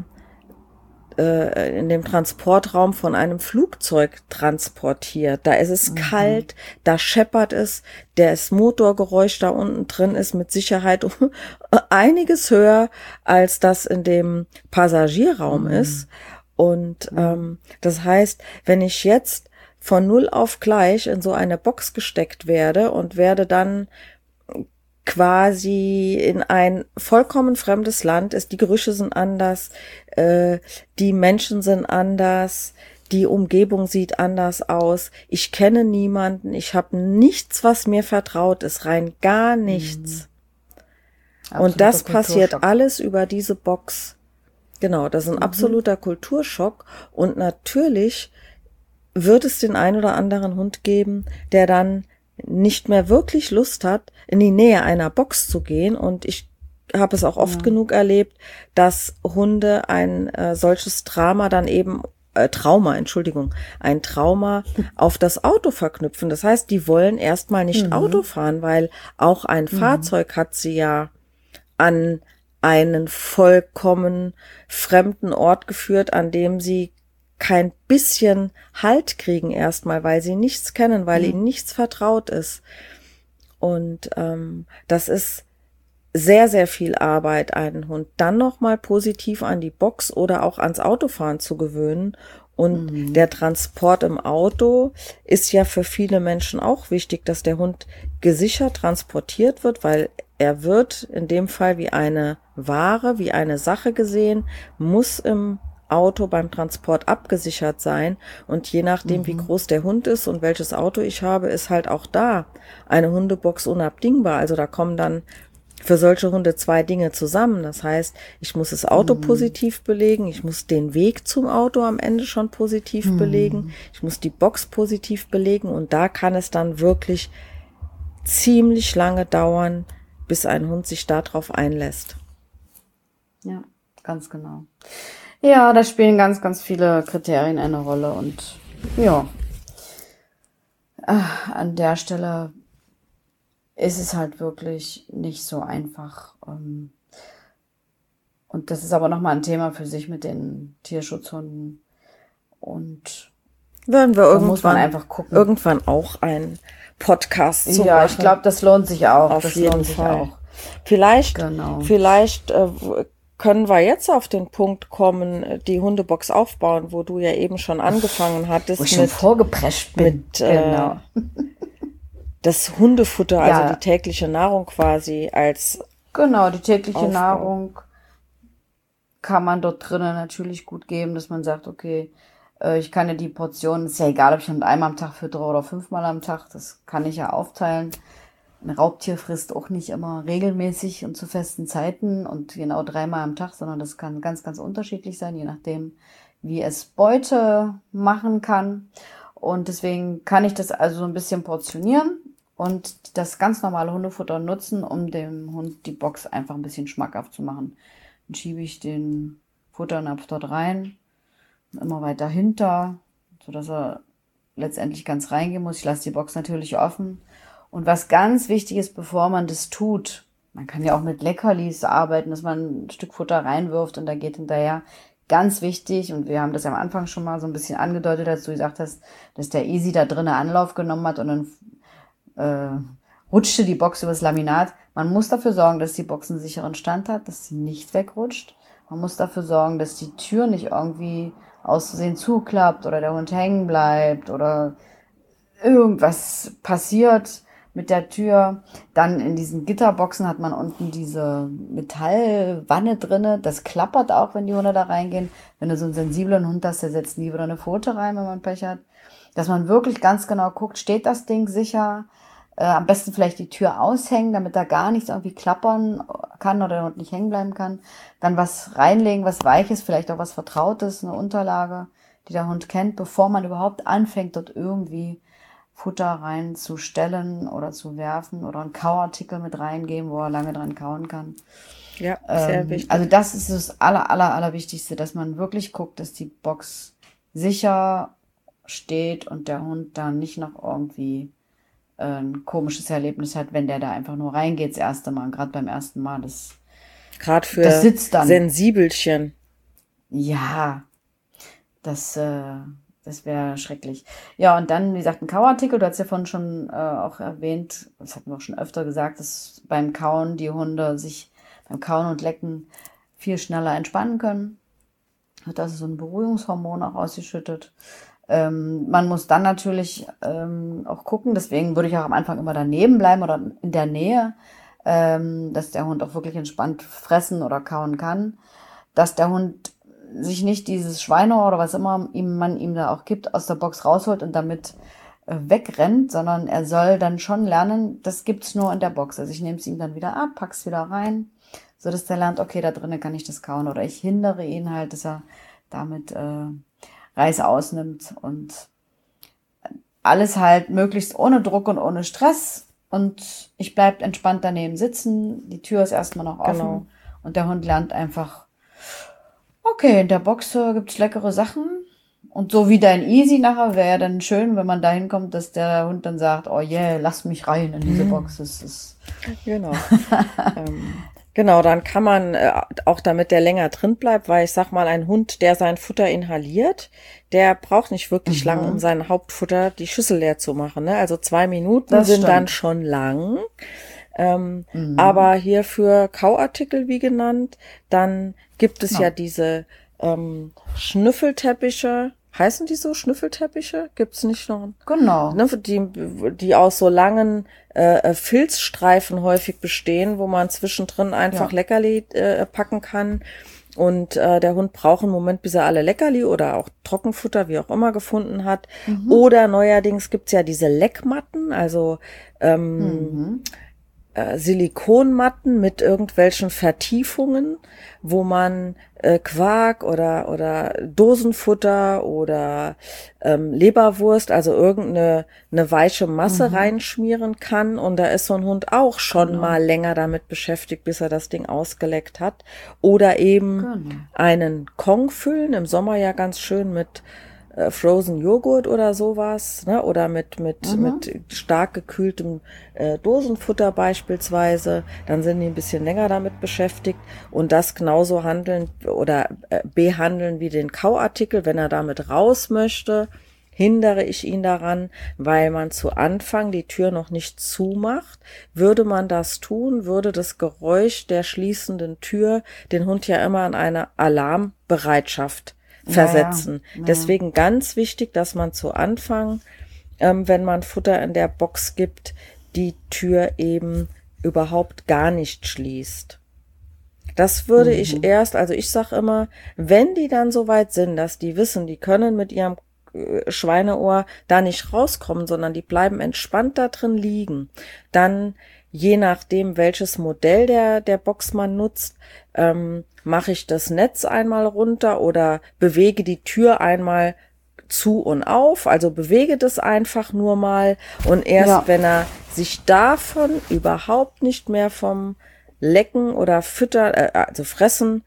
dem Transportraum von einem Flugzeug transportiert. Da ist es kalt, da scheppert es, das Motorgeräusch da unten drin ist mit Sicherheit einiges höher, als das in dem Passagierraum ist. Und das heißt, wenn ich jetzt von 0 auf gleich in so eine Box gesteckt werde und werde dann quasi in ein vollkommen fremdes Land ist, die Gerüche sind anders, die Menschen sind anders, die Umgebung sieht anders aus, ich kenne niemanden, ich habe nichts, was mir vertraut ist, rein gar nichts. Und das passiert alles über diese Box. Genau, das ist ein absoluter Kulturschock und natürlich wird es den ein oder anderen Hund geben, der dann nicht mehr wirklich Lust hat, in die Nähe einer Box zu gehen. Und ich habe es auch oft genug erlebt, dass Hunde ein solches Drama dann eben ein Trauma auf das Auto verknüpfen. Das heißt, die wollen erstmal nicht Auto fahren, weil auch ein Fahrzeug hat sie ja an einen vollkommen fremden Ort geführt, an dem sie kein bisschen Halt kriegen erstmal, weil sie nichts kennen, weil ihnen nichts vertraut ist. Und das ist sehr, sehr viel Arbeit, einen Hund dann nochmal positiv an die Box oder auch ans Autofahren zu gewöhnen. Und der Transport im Auto ist ja für viele Menschen auch wichtig, dass der Hund gesichert transportiert wird, weil er wird in dem Fall wie eine Ware, wie eine Sache gesehen, muss im Auto beim Transport abgesichert sein. Und je nachdem, wie groß der Hund ist und welches Auto ich habe, ist halt auch da eine Hundebox unabdingbar. Also da kommen dann für solche Hunde 2 Dinge zusammen. Das heißt, ich muss das Auto positiv belegen, ich muss den Weg zum Auto am Ende schon positiv belegen, ich muss die Box positiv belegen und da kann es dann wirklich ziemlich lange dauern, bis ein Hund sich darauf einlässt. Ja, ganz genau. Ja, da spielen ganz, ganz viele Kriterien eine Rolle und ja, an der Stelle ist es halt wirklich nicht so einfach. Und das ist aber nochmal ein Thema für sich mit den Tierschutzhunden. Und werden wir da muss man einfach gucken. Irgendwann auch einen Podcast zu Ja, machen. ich glaube, das lohnt sich auch. Auf das jeden lohnt sich Fall. auch. Vielleicht Genau. können wir jetzt auf den Punkt kommen, die Hundebox aufbauen, wo du ja eben schon angefangen hattest. Wo ich schon vorgeprescht bin. Genau. Das Hundefutter, also die tägliche Nahrung quasi als Genau, die tägliche Aufbau. Nahrung kann man dort drinnen natürlich gut geben, dass man sagt, okay, ich kann ja die Portion, ist ja egal, ob ich ihn einmal am Tag füttere oder 5-mal am Tag, das kann ich ja aufteilen. Ein Raubtier frisst auch nicht immer regelmäßig und zu festen Zeiten und genau 3-mal am Tag, sondern das kann ganz, ganz unterschiedlich sein, je nachdem, wie es Beute machen kann. Und deswegen kann ich das also so ein bisschen portionieren und das ganz normale Hundefutter nutzen, um dem Hund die Box einfach ein bisschen schmackhaft zu machen. Dann schiebe ich den Futternapf dort rein, immer weiter hinter, sodass er letztendlich ganz reingehen muss. Ich lasse die Box natürlich offen. Und was ganz wichtig ist, bevor man das tut, man kann ja auch mit Leckerlis arbeiten, dass man ein Stück Futter reinwirft und da geht hinterher. Ganz wichtig, und wir haben das am Anfang schon mal so ein bisschen angedeutet, als du gesagt hast, dass der Easy da drinnen Anlauf genommen hat und dann rutschte die Box übers Laminat. Man muss dafür sorgen, dass die Box einen sicheren Stand hat, dass sie nicht wegrutscht. Man muss dafür sorgen, dass die Tür nicht irgendwie aus Versehen zuklappt oder der Hund hängen bleibt oder irgendwas passiert mit der Tür. Dann in diesen Gitterboxen hat man unten diese Metallwanne drinne. Das klappert auch, wenn die Hunde da reingehen. Wenn du so einen sensiblen Hund hast, der setzt nie wieder eine Pfote rein, wenn man Pech hat. Dass man wirklich ganz genau guckt, steht das Ding sicher? Am besten vielleicht die Tür aushängen, damit da gar nichts irgendwie klappern kann oder der Hund nicht hängen bleiben kann. Dann was reinlegen, was Weiches, vielleicht auch was Vertrautes, eine Unterlage, die der Hund kennt, bevor man überhaupt anfängt, dort irgendwie Futter reinzustellen oder zu werfen oder einen Kauartikel mit reingeben, wo er lange dran kauen kann. Ja, sehr wichtig. Also das ist das Allerwichtigste, dass man wirklich guckt, dass die Box sicher steht und der Hund dann nicht noch irgendwie ein komisches Erlebnis hat, wenn der da einfach nur reingeht das erste Mal. Gerade beim ersten Mal, Gerade für das sitzt dann. Sensibelchen. Ja, das wäre schrecklich. Ja, und dann, wie gesagt, ein Kauartikel. Du hast ja vorhin schon auch erwähnt, das hatten wir auch schon öfter gesagt, dass beim Kauen die Hunde sich beim Kauen und Lecken viel schneller entspannen können. Wird also so ein Beruhigungshormon auch ausgeschüttet. Man muss dann natürlich auch gucken, deswegen würde ich auch am Anfang immer daneben bleiben oder in der Nähe, dass der Hund auch wirklich entspannt fressen oder kauen kann, dass der Hund sich nicht dieses Schweineohr oder was immer man ihm da auch gibt, aus der Box rausholt und damit wegrennt, sondern er soll dann schon lernen, das gibt's nur in der Box. Also ich nehme es ihm dann wieder ab, pack's wieder rein, so dass der lernt, okay, da drinnen kann ich das kauen oder ich hindere ihn halt, dass er damit Reis ausnimmt und alles halt möglichst ohne Druck und ohne Stress und ich bleib entspannt daneben sitzen, die Tür ist erstmal noch offen und der Hund lernt einfach, okay, in der Box gibt's leckere Sachen Und so wie dein Easy nachher wäre dann schön, wenn man dahin kommt, dass der Hund dann sagt, oh yeah, lass mich rein in diese Box. Das ist Genau. Genau, dann kann man auch, damit der länger drin bleibt, weil ich sag mal, ein Hund, der sein Futter inhaliert, der braucht nicht wirklich lang, um sein Hauptfutter die Schüssel leer zu machen. Ne? Also 2 Minuten Das sind dann stimmt. schon lang. Aber hier für Kauartikel, wie genannt, dann gibt es ja diese Schnüffelteppiche. Heißen die so, Schnüffelteppiche? Gibt's nicht noch? Genau. Ne, die aus so langen Filzstreifen häufig bestehen, wo man zwischendrin einfach Ja. Leckerli packen kann. Und der Hund braucht einen Moment, bis er alle Leckerli oder auch Trockenfutter, wie auch immer, gefunden hat. Oder neuerdings gibt's ja diese Leckmatten, also Silikonmatten mit irgendwelchen Vertiefungen, wo man Quark oder Dosenfutter oder Leberwurst, also irgendeine weiche Masse reinschmieren kann. Und da ist so ein Hund auch schon mal länger damit beschäftigt, bis er das Ding ausgeleckt hat. Oder eben einen Kong füllen, im Sommer ja ganz schön mit Frozen Joghurt oder sowas, ne? Oder mit stark gekühltem Dosenfutter beispielsweise. Dann sind die ein bisschen länger damit beschäftigt und das genauso handeln oder behandeln wie den Kauartikel. Wenn er damit raus möchte, hindere ich ihn daran, weil man zu Anfang die Tür noch nicht zumacht. Würde man das tun, würde das Geräusch der schließenden Tür den Hund ja immer in eine Alarmbereitschaft versetzen. Ja. Deswegen ganz wichtig, dass man zu Anfang, wenn man Futter in der Box gibt, die Tür eben überhaupt gar nicht schließt. Das würde ich erst, also ich sag immer, wenn die dann so weit sind, dass die wissen, die können mit ihrem Schweineohr da nicht rauskommen, sondern die bleiben entspannt da drin liegen, dann je nachdem, welches Modell der Box man nutzt, mache ich das Netz einmal runter oder bewege die Tür einmal zu und auf, also bewege das einfach nur mal und erst wenn er sich davon überhaupt nicht mehr vom Lecken oder Füttern, also Fressen,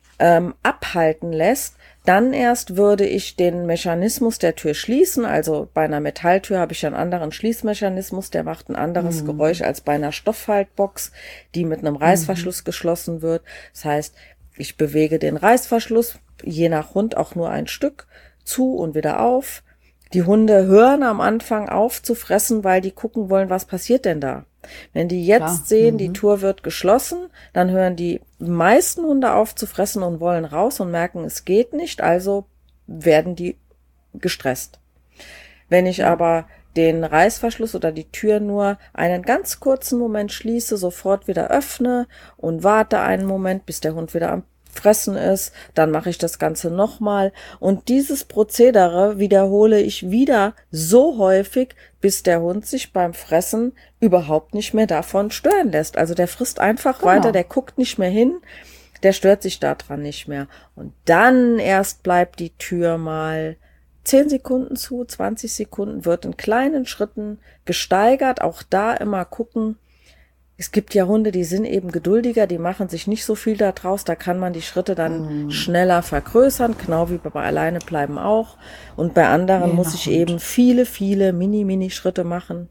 abhalten lässt, dann erst würde ich den Mechanismus der Tür schließen. Also bei einer Metalltür habe ich einen anderen Schließmechanismus, der macht ein anderes Geräusch als bei einer Stoffhaltbox, die mit einem Reißverschluss geschlossen wird. Das heißt, ich bewege den Reißverschluss, je nach Hund auch nur ein Stück, zu und wieder auf. Die Hunde hören am Anfang auf zu fressen, weil die gucken wollen, was passiert denn da. Wenn die jetzt sehen, die Tür wird geschlossen, dann hören die meisten Hunde auf zu fressen und wollen raus und merken, es geht nicht, also werden die gestresst. Wenn ich aber den Reißverschluss oder die Tür nur einen ganz kurzen Moment schließe, sofort wieder öffne und warte einen Moment, bis der Hund wieder am Fressen ist, dann mache ich das Ganze nochmal und dieses Prozedere wiederhole ich wieder so häufig, bis der Hund sich beim Fressen überhaupt nicht mehr davon stören lässt. Also der frisst einfach weiter, der guckt nicht mehr hin, der stört sich daran nicht mehr. Und dann erst bleibt die Tür mal 10 Sekunden zu, 20 Sekunden, wird in kleinen Schritten gesteigert, auch da immer gucken. Es gibt ja Hunde, die sind eben geduldiger, die machen sich nicht so viel da draus, da kann man die Schritte dann schneller vergrößern, genau wie bei Alleinebleiben auch. Und bei anderen muss ich eben viele, viele Mini-Schritte machen.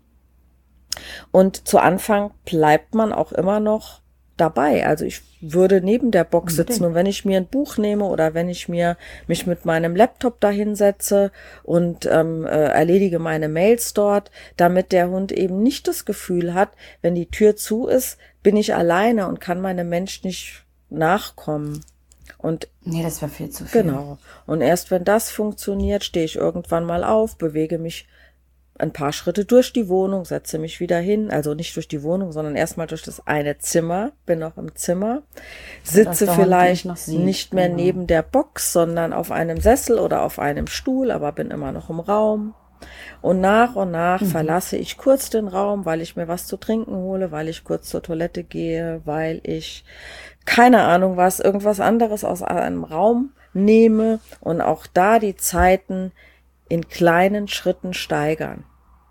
Und zu Anfang bleibt man auch immer noch dabei. Also ich würde neben der Box sitzen und wenn ich mir ein Buch nehme oder wenn ich mich mit meinem Laptop dahin setze und erledige meine Mails dort, damit der Hund eben nicht das Gefühl hat, wenn die Tür zu ist, bin ich alleine und kann meinem Mensch nicht nachkommen. Und nee, das wäre viel zu viel. Genau. Und erst wenn das funktioniert, stehe ich irgendwann mal auf, bewege mich ein paar Schritte durch die Wohnung, setze mich wieder hin, also nicht durch die Wohnung, sondern erstmal durch das eine Zimmer, bin noch im Zimmer, sitze vielleicht nicht mehr neben der Box, sondern auf einem Sessel oder auf einem Stuhl, aber bin immer noch im Raum. Und nach verlasse ich kurz den Raum, weil ich mir was zu trinken hole, weil ich kurz zur Toilette gehe, weil ich, keine Ahnung was, irgendwas anderes aus einem Raum nehme und auch da die Zeiten in kleinen Schritten steigern.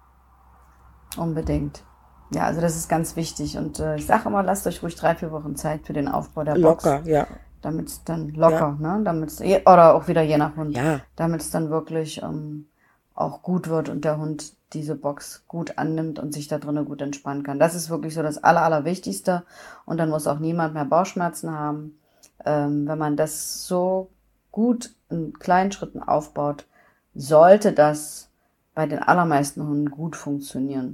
Unbedingt. Ja, also das ist ganz wichtig. Und ich sage immer, lasst euch ruhig 3-4 Wochen Zeit für den Aufbau der Box. Locker, ja. damit es dann locker, ne, oder auch wieder je nach Hund, Ja. damit es dann wirklich auch gut wird und der Hund diese Box gut annimmt und sich da drinnen gut entspannen kann. Das ist wirklich so das Allerwichtigste und dann muss auch niemand mehr Bauchschmerzen haben. Wenn man das so gut in kleinen Schritten aufbaut, sollte das bei den allermeisten Hunden gut funktionieren.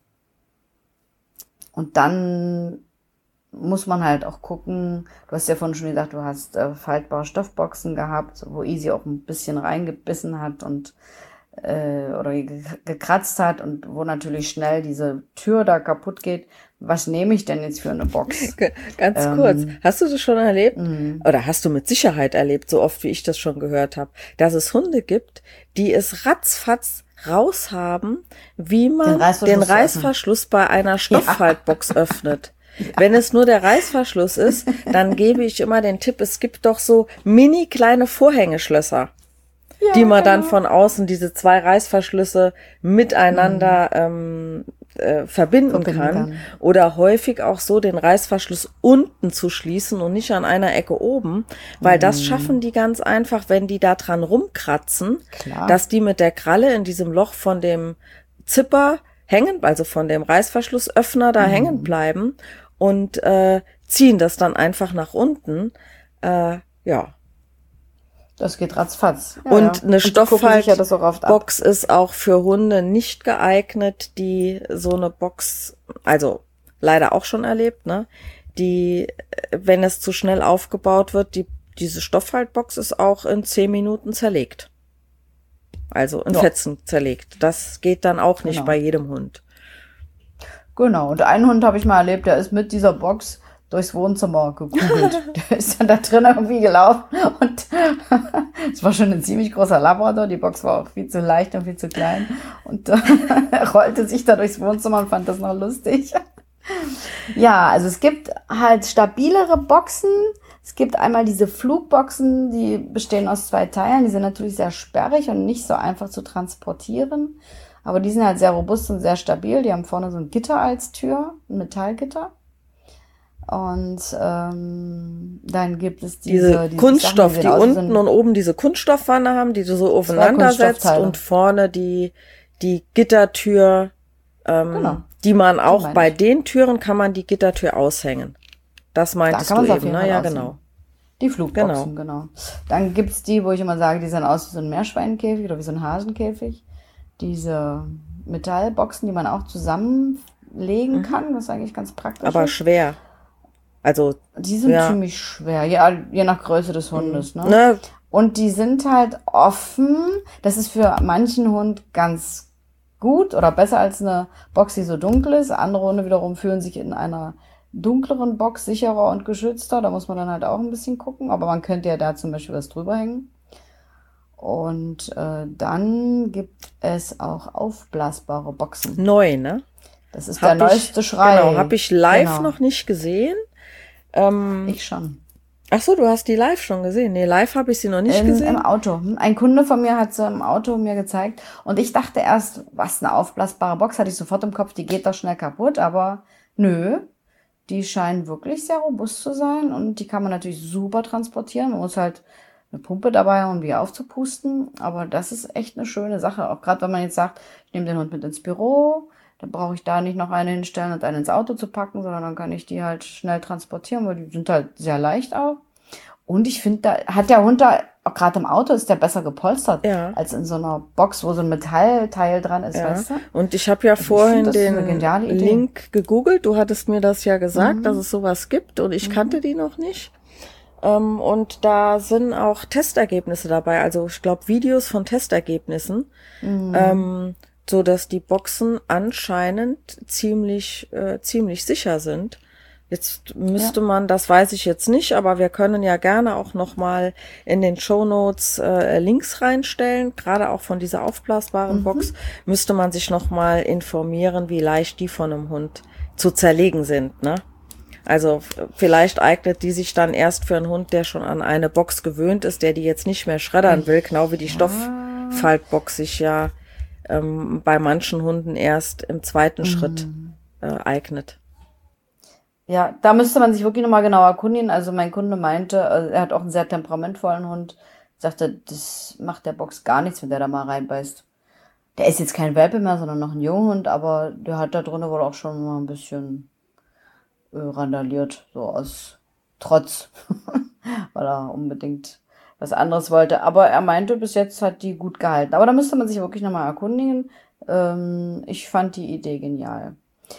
Und dann muss man halt auch gucken, du hast ja vorhin schon gesagt, du hast faltbare Stoffboxen gehabt, wo Easy auch ein bisschen reingebissen hat und oder gekratzt hat und wo natürlich schnell diese Tür da kaputt geht. Was nehme ich denn jetzt für eine Box? Ganz kurz, hast du das schon erlebt? Oder hast du mit Sicherheit erlebt, so oft wie ich das schon gehört habe, dass es Hunde gibt, die es ratzfatz raushaben, wie man den Reißverschluss bei einer Stofffaltbox öffnet. Wenn es nur der Reißverschluss ist, dann gebe ich immer den Tipp, es gibt doch so mini kleine Vorhängeschlösser, die man dann von außen, diese 2 Reißverschlüsse miteinander verbinden kann. Oder häufig auch so den Reißverschluss unten zu schließen und nicht an einer Ecke oben, weil das schaffen die ganz einfach, wenn die da dran rumkratzen, dass die mit der Kralle in diesem Loch von dem Zipper hängen, also von dem Reißverschlussöffner da hängen bleiben und ziehen das dann einfach nach unten. Das geht ratzfatz. Und eine Stofffaltbox ist auch für Hunde nicht geeignet, die so eine Box, also leider auch schon erlebt, ne? Die, wenn es zu schnell aufgebaut wird, diese Stofffaltbox ist auch in 10 Minuten zerlegt. Also in Fetzen zerlegt. Das geht dann auch nicht bei jedem Hund. Genau. Und einen Hund habe ich mal erlebt, der ist mit dieser Box durchs Wohnzimmer gekugelt. Der ist dann da drin irgendwie gelaufen und es war schon ein ziemlich großer Labrador. Die Box war auch viel zu leicht und viel zu klein und er rollte sich da durchs Wohnzimmer und fand das noch lustig. Ja, also es gibt halt stabilere Boxen. Es gibt einmal diese Flugboxen, die bestehen aus 2 Teilen. Die sind natürlich sehr sperrig und nicht so einfach zu transportieren. Aber die sind halt sehr robust und sehr stabil. Die haben vorne so ein Gitter als Tür, ein Metallgitter. Und dann gibt es diese Kunststoff, Sachen, die unten und oben diese Kunststoffwanne haben, die du so aufeinander setzt und vorne die Gittertür, die man auch bei den Türen kann man die Gittertür aushängen. Das meintest du eben, ne? Ja, genau. Die Flugboxen, genau. Dann gibt's die, wo ich immer sage, die sehen aus wie so ein Meerschweinkäfig oder wie so ein Hasenkäfig. Diese Metallboxen, die man auch zusammenlegen kann, was eigentlich ganz praktisch ist. Aber schwer. Also, die sind ziemlich schwer, ja, je nach Größe des Hundes, ne? Und die sind halt offen. Das ist für manchen Hund ganz gut oder besser als eine Box, die so dunkel ist. Andere Hunde wiederum fühlen sich in einer dunkleren Box sicherer und geschützter. Da muss man dann halt auch ein bisschen gucken. Aber man könnte ja da zum Beispiel was drüber hängen. Und dann gibt es auch aufblasbare Boxen. Neu, ne? Das ist der neueste Schrei. Genau, habe ich live noch nicht gesehen. Ich schon. Ach so, du hast die live schon gesehen. Nee, live habe ich sie noch nicht gesehen. Im Auto. Ein Kunde von mir hat sie im Auto mir gezeigt. Und ich dachte erst, was, eine aufblasbare Box? Hatte ich sofort im Kopf, die geht doch schnell kaputt. Aber nö, die scheinen wirklich sehr robust zu sein. Und die kann man natürlich super transportieren. Man muss halt eine Pumpe dabei haben, um die aufzupusten. Aber das ist echt eine schöne Sache. Auch gerade, wenn man jetzt sagt, ich nehme den Hund mit ins Büro. Dann brauche ich da nicht noch eine hinstellen und eine ins Auto zu packen, sondern dann kann ich die halt schnell transportieren, weil die sind halt sehr leicht auch. Und ich finde, da hat der Hund da, auch gerade im Auto, ist der besser gepolstert, als in so einer Box, wo so ein Metallteil dran ist, weißt du? Und ich habe ja vorhin den Link gegoogelt. Du hattest mir das ja gesagt, dass es sowas gibt und ich kannte die noch nicht. Und da sind auch Testergebnisse dabei, also ich glaube Videos von Testergebnissen. So dass die Boxen anscheinend ziemlich sicher sind. Jetzt müsste man, das weiß ich jetzt nicht, aber wir können ja gerne auch noch mal in den Shownotes Links reinstellen, gerade auch von dieser aufblasbaren Box, müsste man sich noch mal informieren, wie leicht die von einem Hund zu zerlegen sind, ne? Also vielleicht eignet die sich dann erst für einen Hund, der schon an eine Box gewöhnt ist, der die jetzt nicht mehr schreddern will, genau wie die Stofffaltbox sich ja bei manchen Hunden erst im zweiten Schritt eignet. Ja, da müsste man sich wirklich nochmal genau erkundigen. Also mein Kunde meinte, er hat auch einen sehr temperamentvollen Hund, sagte, das macht der Box gar nichts, wenn der da mal reinbeißt. Der ist jetzt kein Welpe mehr, sondern noch ein Junghund, aber der hat da drinnen wohl auch schon mal ein bisschen randaliert, so aus Trotz, weil er unbedingt was anderes wollte. Aber er meinte, bis jetzt hat die gut gehalten. Aber da müsste man sich wirklich nochmal erkundigen. Ich fand die Idee genial.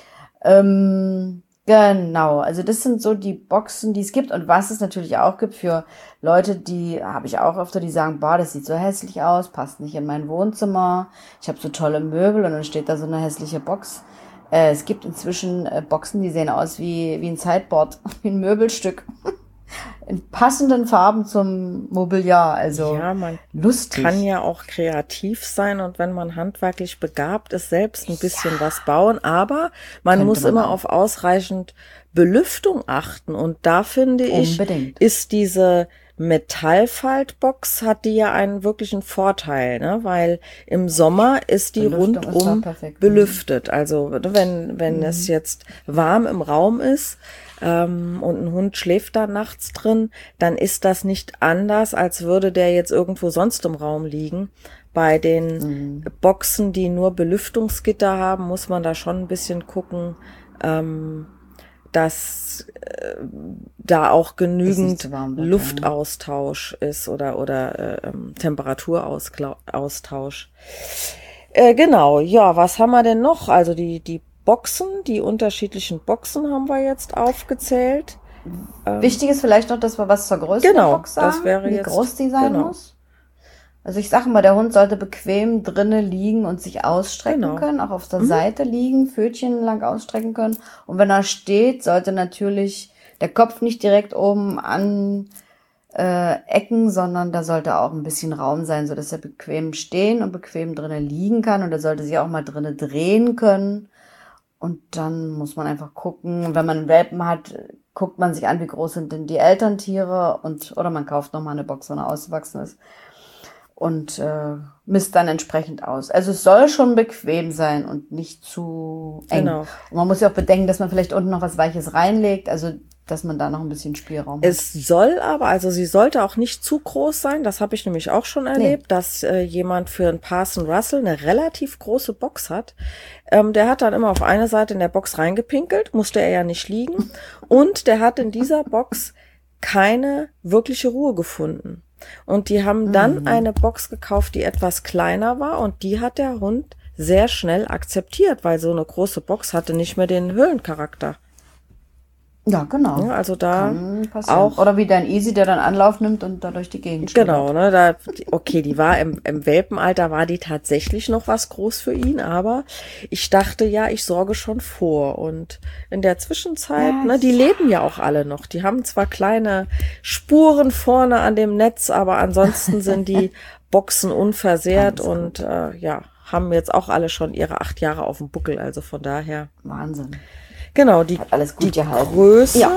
Genau, also das sind so die Boxen, die es gibt und was es natürlich auch gibt für Leute, die habe ich auch öfter, die sagen, boah, das sieht so hässlich aus, passt nicht in mein Wohnzimmer, ich habe so tolle Möbel und dann steht da so eine hässliche Box. Es gibt inzwischen Boxen, die sehen aus wie ein Sideboard, wie ein Möbelstück. In passenden Farben zum Mobiliar, also Ja, man lustig. kann ja auch kreativ sein und wenn man handwerklich begabt ist, selbst ein bisschen was bauen, aber man Könnte muss man immer auch. auf ausreichend Belüftung achten und da finde ich, Unbedingt. ist diese Metallfaltbox hat die ja einen wirklichen Vorteil, ne? Weil im Sommer ist die Belüftung ist da rundum perfekt. belüftet. Also wenn es jetzt warm im Raum ist und ein Hund schläft da nachts drin, dann ist das nicht anders, als würde der jetzt irgendwo sonst im Raum liegen. Bei den Boxen, die nur Belüftungsgitter haben, muss man da schon ein bisschen gucken, dass da auch Ist nicht genügend zu warm wird, ja. Luftaustausch ist oder Temperaturaustausch. Genau, ja, was haben wir denn noch? Also die Boxen, die unterschiedlichen Boxen haben wir jetzt aufgezählt. Wichtig ist vielleicht noch, dass wir was zur Größe Genau, der Box sagen, das wäre wie jetzt- groß die sein genau. muss. Also ich sage mal, der Hund sollte bequem drinnen liegen und sich ausstrecken Genau. können, auch auf der Seite liegen, Pfötchen lang ausstrecken können. Und wenn er steht, sollte natürlich der Kopf nicht direkt oben an Ecken, sondern da sollte auch ein bisschen Raum sein, so dass er bequem stehen und bequem drinnen liegen kann. Und er sollte sich auch mal drinnen drehen können. Und dann muss man einfach gucken, wenn man einen Welpen hat, guckt man sich an, wie groß sind denn die Elterntiere oder man kauft nochmal eine Box, wenn er ausgewachsen ist und misst dann entsprechend aus. Also es soll schon bequem sein und nicht zu eng. Genau. Und man muss ja auch bedenken, dass man vielleicht unten noch was Weiches reinlegt, also dass man da noch ein bisschen Spielraum hat. Es soll aber, also sie sollte auch nicht zu groß sein. Das habe ich nämlich auch schon erlebt, dass jemand für einen Parson Russell eine relativ große Box hat. Der hat dann immer auf eine Seite in der Box reingepinkelt, musste er ja nicht liegen. Und der hat in dieser Box keine wirkliche Ruhe gefunden. Und die haben dann eine Box gekauft, die etwas kleiner war und die hat der Hund sehr schnell akzeptiert, weil so eine große Box hatte nicht mehr den Höhlencharakter. Ja, genau. Ja, also da Kann passieren. auch Oder wie dein Easy, der dann Anlauf nimmt und da durch die Gegend genau, ne, okay, die war im Welpenalter, war die tatsächlich noch was groß für ihn, aber ich dachte ja, ich sorge schon vor und in der Zwischenzeit, Ja, ne, die leben ja auch alle noch, die haben zwar kleine Spuren vorne an dem Netz, aber ansonsten sind die Boxen unversehrt und ja, haben jetzt auch alle schon ihre 8 Jahre auf dem Buckel, also von daher. Wahnsinn. Genau, die, Hat alles gut die gehalten. Größe. Ja.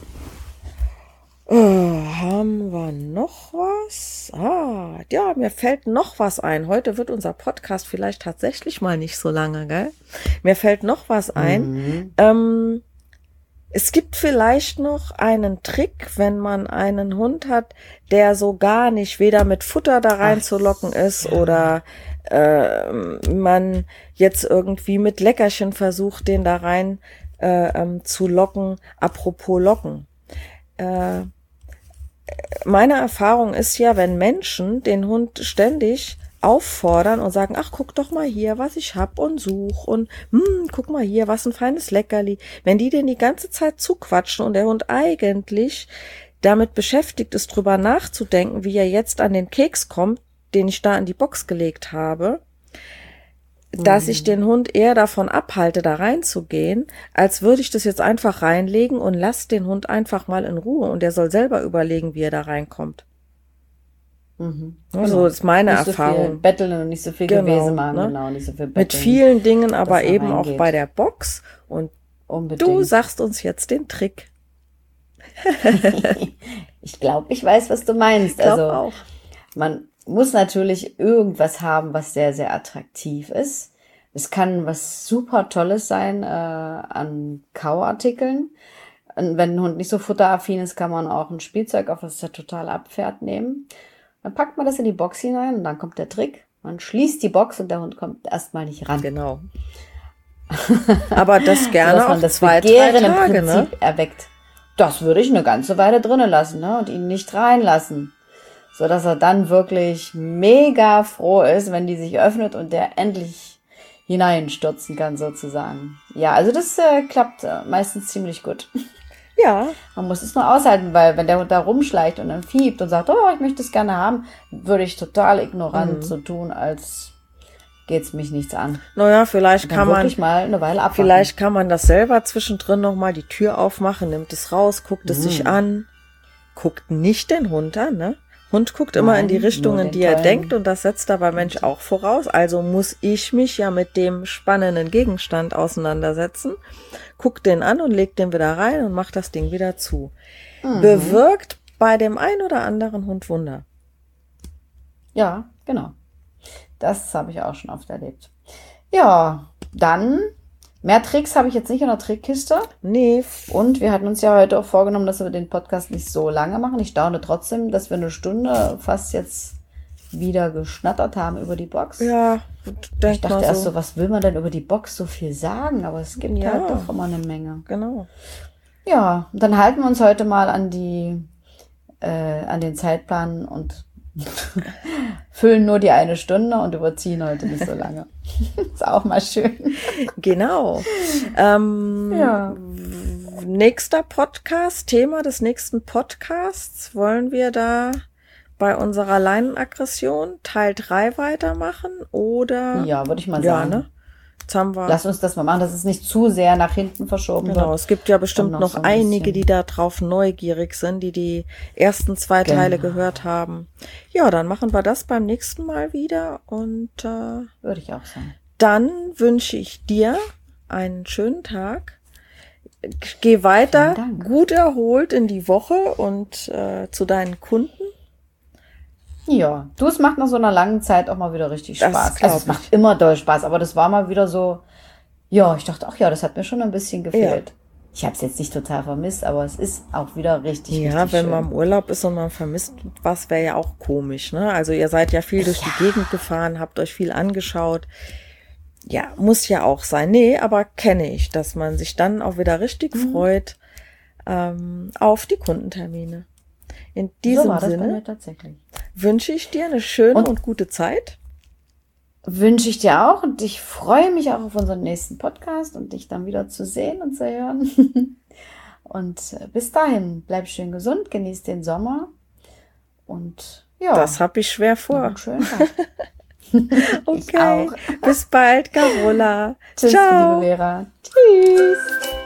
Haben wir noch was? Ja, mir fällt noch was ein. Heute wird unser Podcast vielleicht tatsächlich mal nicht so lange, gell? Mir fällt noch was ein. Es gibt vielleicht noch einen Trick, wenn man einen Hund hat, der so gar nicht weder mit Futter da reinzulocken ist oder man jetzt irgendwie mit Leckerchen versucht, den da rein zu locken. Apropos Locken. Meine Erfahrung ist ja, wenn Menschen den Hund ständig auffordern und sagen, ach, guck doch mal hier, was ich hab und such und guck mal hier, was ein feines Leckerli. Wenn die den die ganze Zeit zuquatschen und der Hund eigentlich damit beschäftigt ist, drüber nachzudenken, wie er jetzt an den Keks kommt, den ich da in die Box gelegt habe, dass ich den Hund eher davon abhalte, da reinzugehen, als würde ich das jetzt einfach reinlegen und lass den Hund einfach mal in Ruhe und der soll selber überlegen, wie er da reinkommt. So ist meine nicht Erfahrung. So viel betteln und nicht so viel Genau, Gewese machen, ne? genau, nicht so viel betteln. Mit vielen Dingen, aber dass er eben auch reingeht. bei der Box. Und Unbedingt. du sagst uns jetzt den Trick. Ich glaube, ich weiß, was du meinst. Ich glaub Also auch. man muss natürlich irgendwas haben, was sehr, sehr attraktiv ist. Es kann was super Tolles sein an Kauartikeln. Und wenn ein Hund nicht so futteraffin ist, kann man auch ein Spielzeug, auf das er total abfährt, nehmen. Dann packt man das in die Box hinein und dann kommt der Trick. Man schließt die Box und der Hund kommt erstmal nicht ran. Genau. Aber das gerne sodass man auch das 2-3 Begehren im Tage, Prinzip ne? erweckt. Das würde ich eine ganze Weile drinnen lassen, ne? Und ihn nicht reinlassen. Sodass er dann wirklich mega froh ist, wenn die sich öffnet und der endlich hineinstürzen kann, sozusagen. Ja, also das klappt meistens ziemlich gut. Ja. Man muss es nur aushalten, weil wenn der Hund da rumschleicht und dann fiebt und sagt, oh, ich möchte es gerne haben, würde ich total ignorant so tun, als geht's mich nichts an. Naja, vielleicht Dann kann man wirklich mal eine Weile abwarten. Vielleicht kann man das selber zwischendrin nochmal die Tür aufmachen, nimmt es raus, guckt es sich an, guckt nicht den Hund an, ne? Hund guckt immer in die Richtung, in die er denkt, und das setzt aber Mensch auch voraus. Also muss ich mich ja mit dem spannenden Gegenstand auseinandersetzen, guck den an und leg den wieder rein und mach das Ding wieder zu. Bewirkt bei dem ein oder anderen Hund Wunder. Ja, genau. Das habe ich auch schon oft erlebt. Ja, dann mehr Tricks habe ich jetzt nicht in der Trickkiste. Nee. Und wir hatten uns ja heute auch vorgenommen, dass wir den Podcast nicht so lange machen. Ich staune trotzdem, dass wir eine Stunde fast jetzt wieder geschnattert haben über die Box. Ja, ich dachte erst so, was will man denn über die Box so viel sagen? Aber es gibt halt doch immer eine Menge. Genau. Ja, dann halten wir uns heute mal an den Zeitplan und füllen nur die 1 Stunde und überziehen heute nicht so lange. Ist auch mal schön. Genau. Nächster Podcast, Thema des nächsten Podcasts, wollen wir da bei unserer Leinenaggression Teil 3 weitermachen oder? Ja, würde ich mal sagen. Ne? Jetzt haben wir. Lass uns das mal machen, dass es nicht zu sehr nach hinten verschoben wird. Genau, es gibt ja bestimmt noch so einige, die da drauf neugierig sind, die ersten 2 Teile gehört haben. Ja, dann machen wir das beim nächsten Mal wieder und würde ich auch sagen. Dann wünsche ich dir einen schönen Tag. Geh weiter gut erholt in die Woche und zu deinen Kunden. Ja, es macht nach so einer langen Zeit auch mal wieder richtig Spaß. Also es macht immer doll Spaß, aber das war mal wieder so, ja, ich dachte, ach ja, das hat mir schon ein bisschen gefehlt. Ja. Ich habe es jetzt nicht total vermisst, aber es ist auch wieder richtig schön. Ja, wenn man im Urlaub ist und man vermisst was, wäre ja auch komisch, ne? Also ihr seid ja viel durch die Gegend gefahren, habt euch viel angeschaut. Ja, muss ja auch sein. Nee, aber kenne ich, dass man sich dann auch wieder richtig freut auf die Kundentermine. In diesem Sinne wünsche ich dir eine schöne und gute Zeit. Wünsche ich dir auch, und ich freue mich auch auf unseren nächsten Podcast und dich dann wieder zu sehen und zu hören. Und bis dahin, bleib schön gesund, genieß den Sommer und ja. Das habe ich schwer vor. Einen schönen Tag. Okay, bis bald, Carola. Tschüss, ciao. liebe Vera. Tschüss.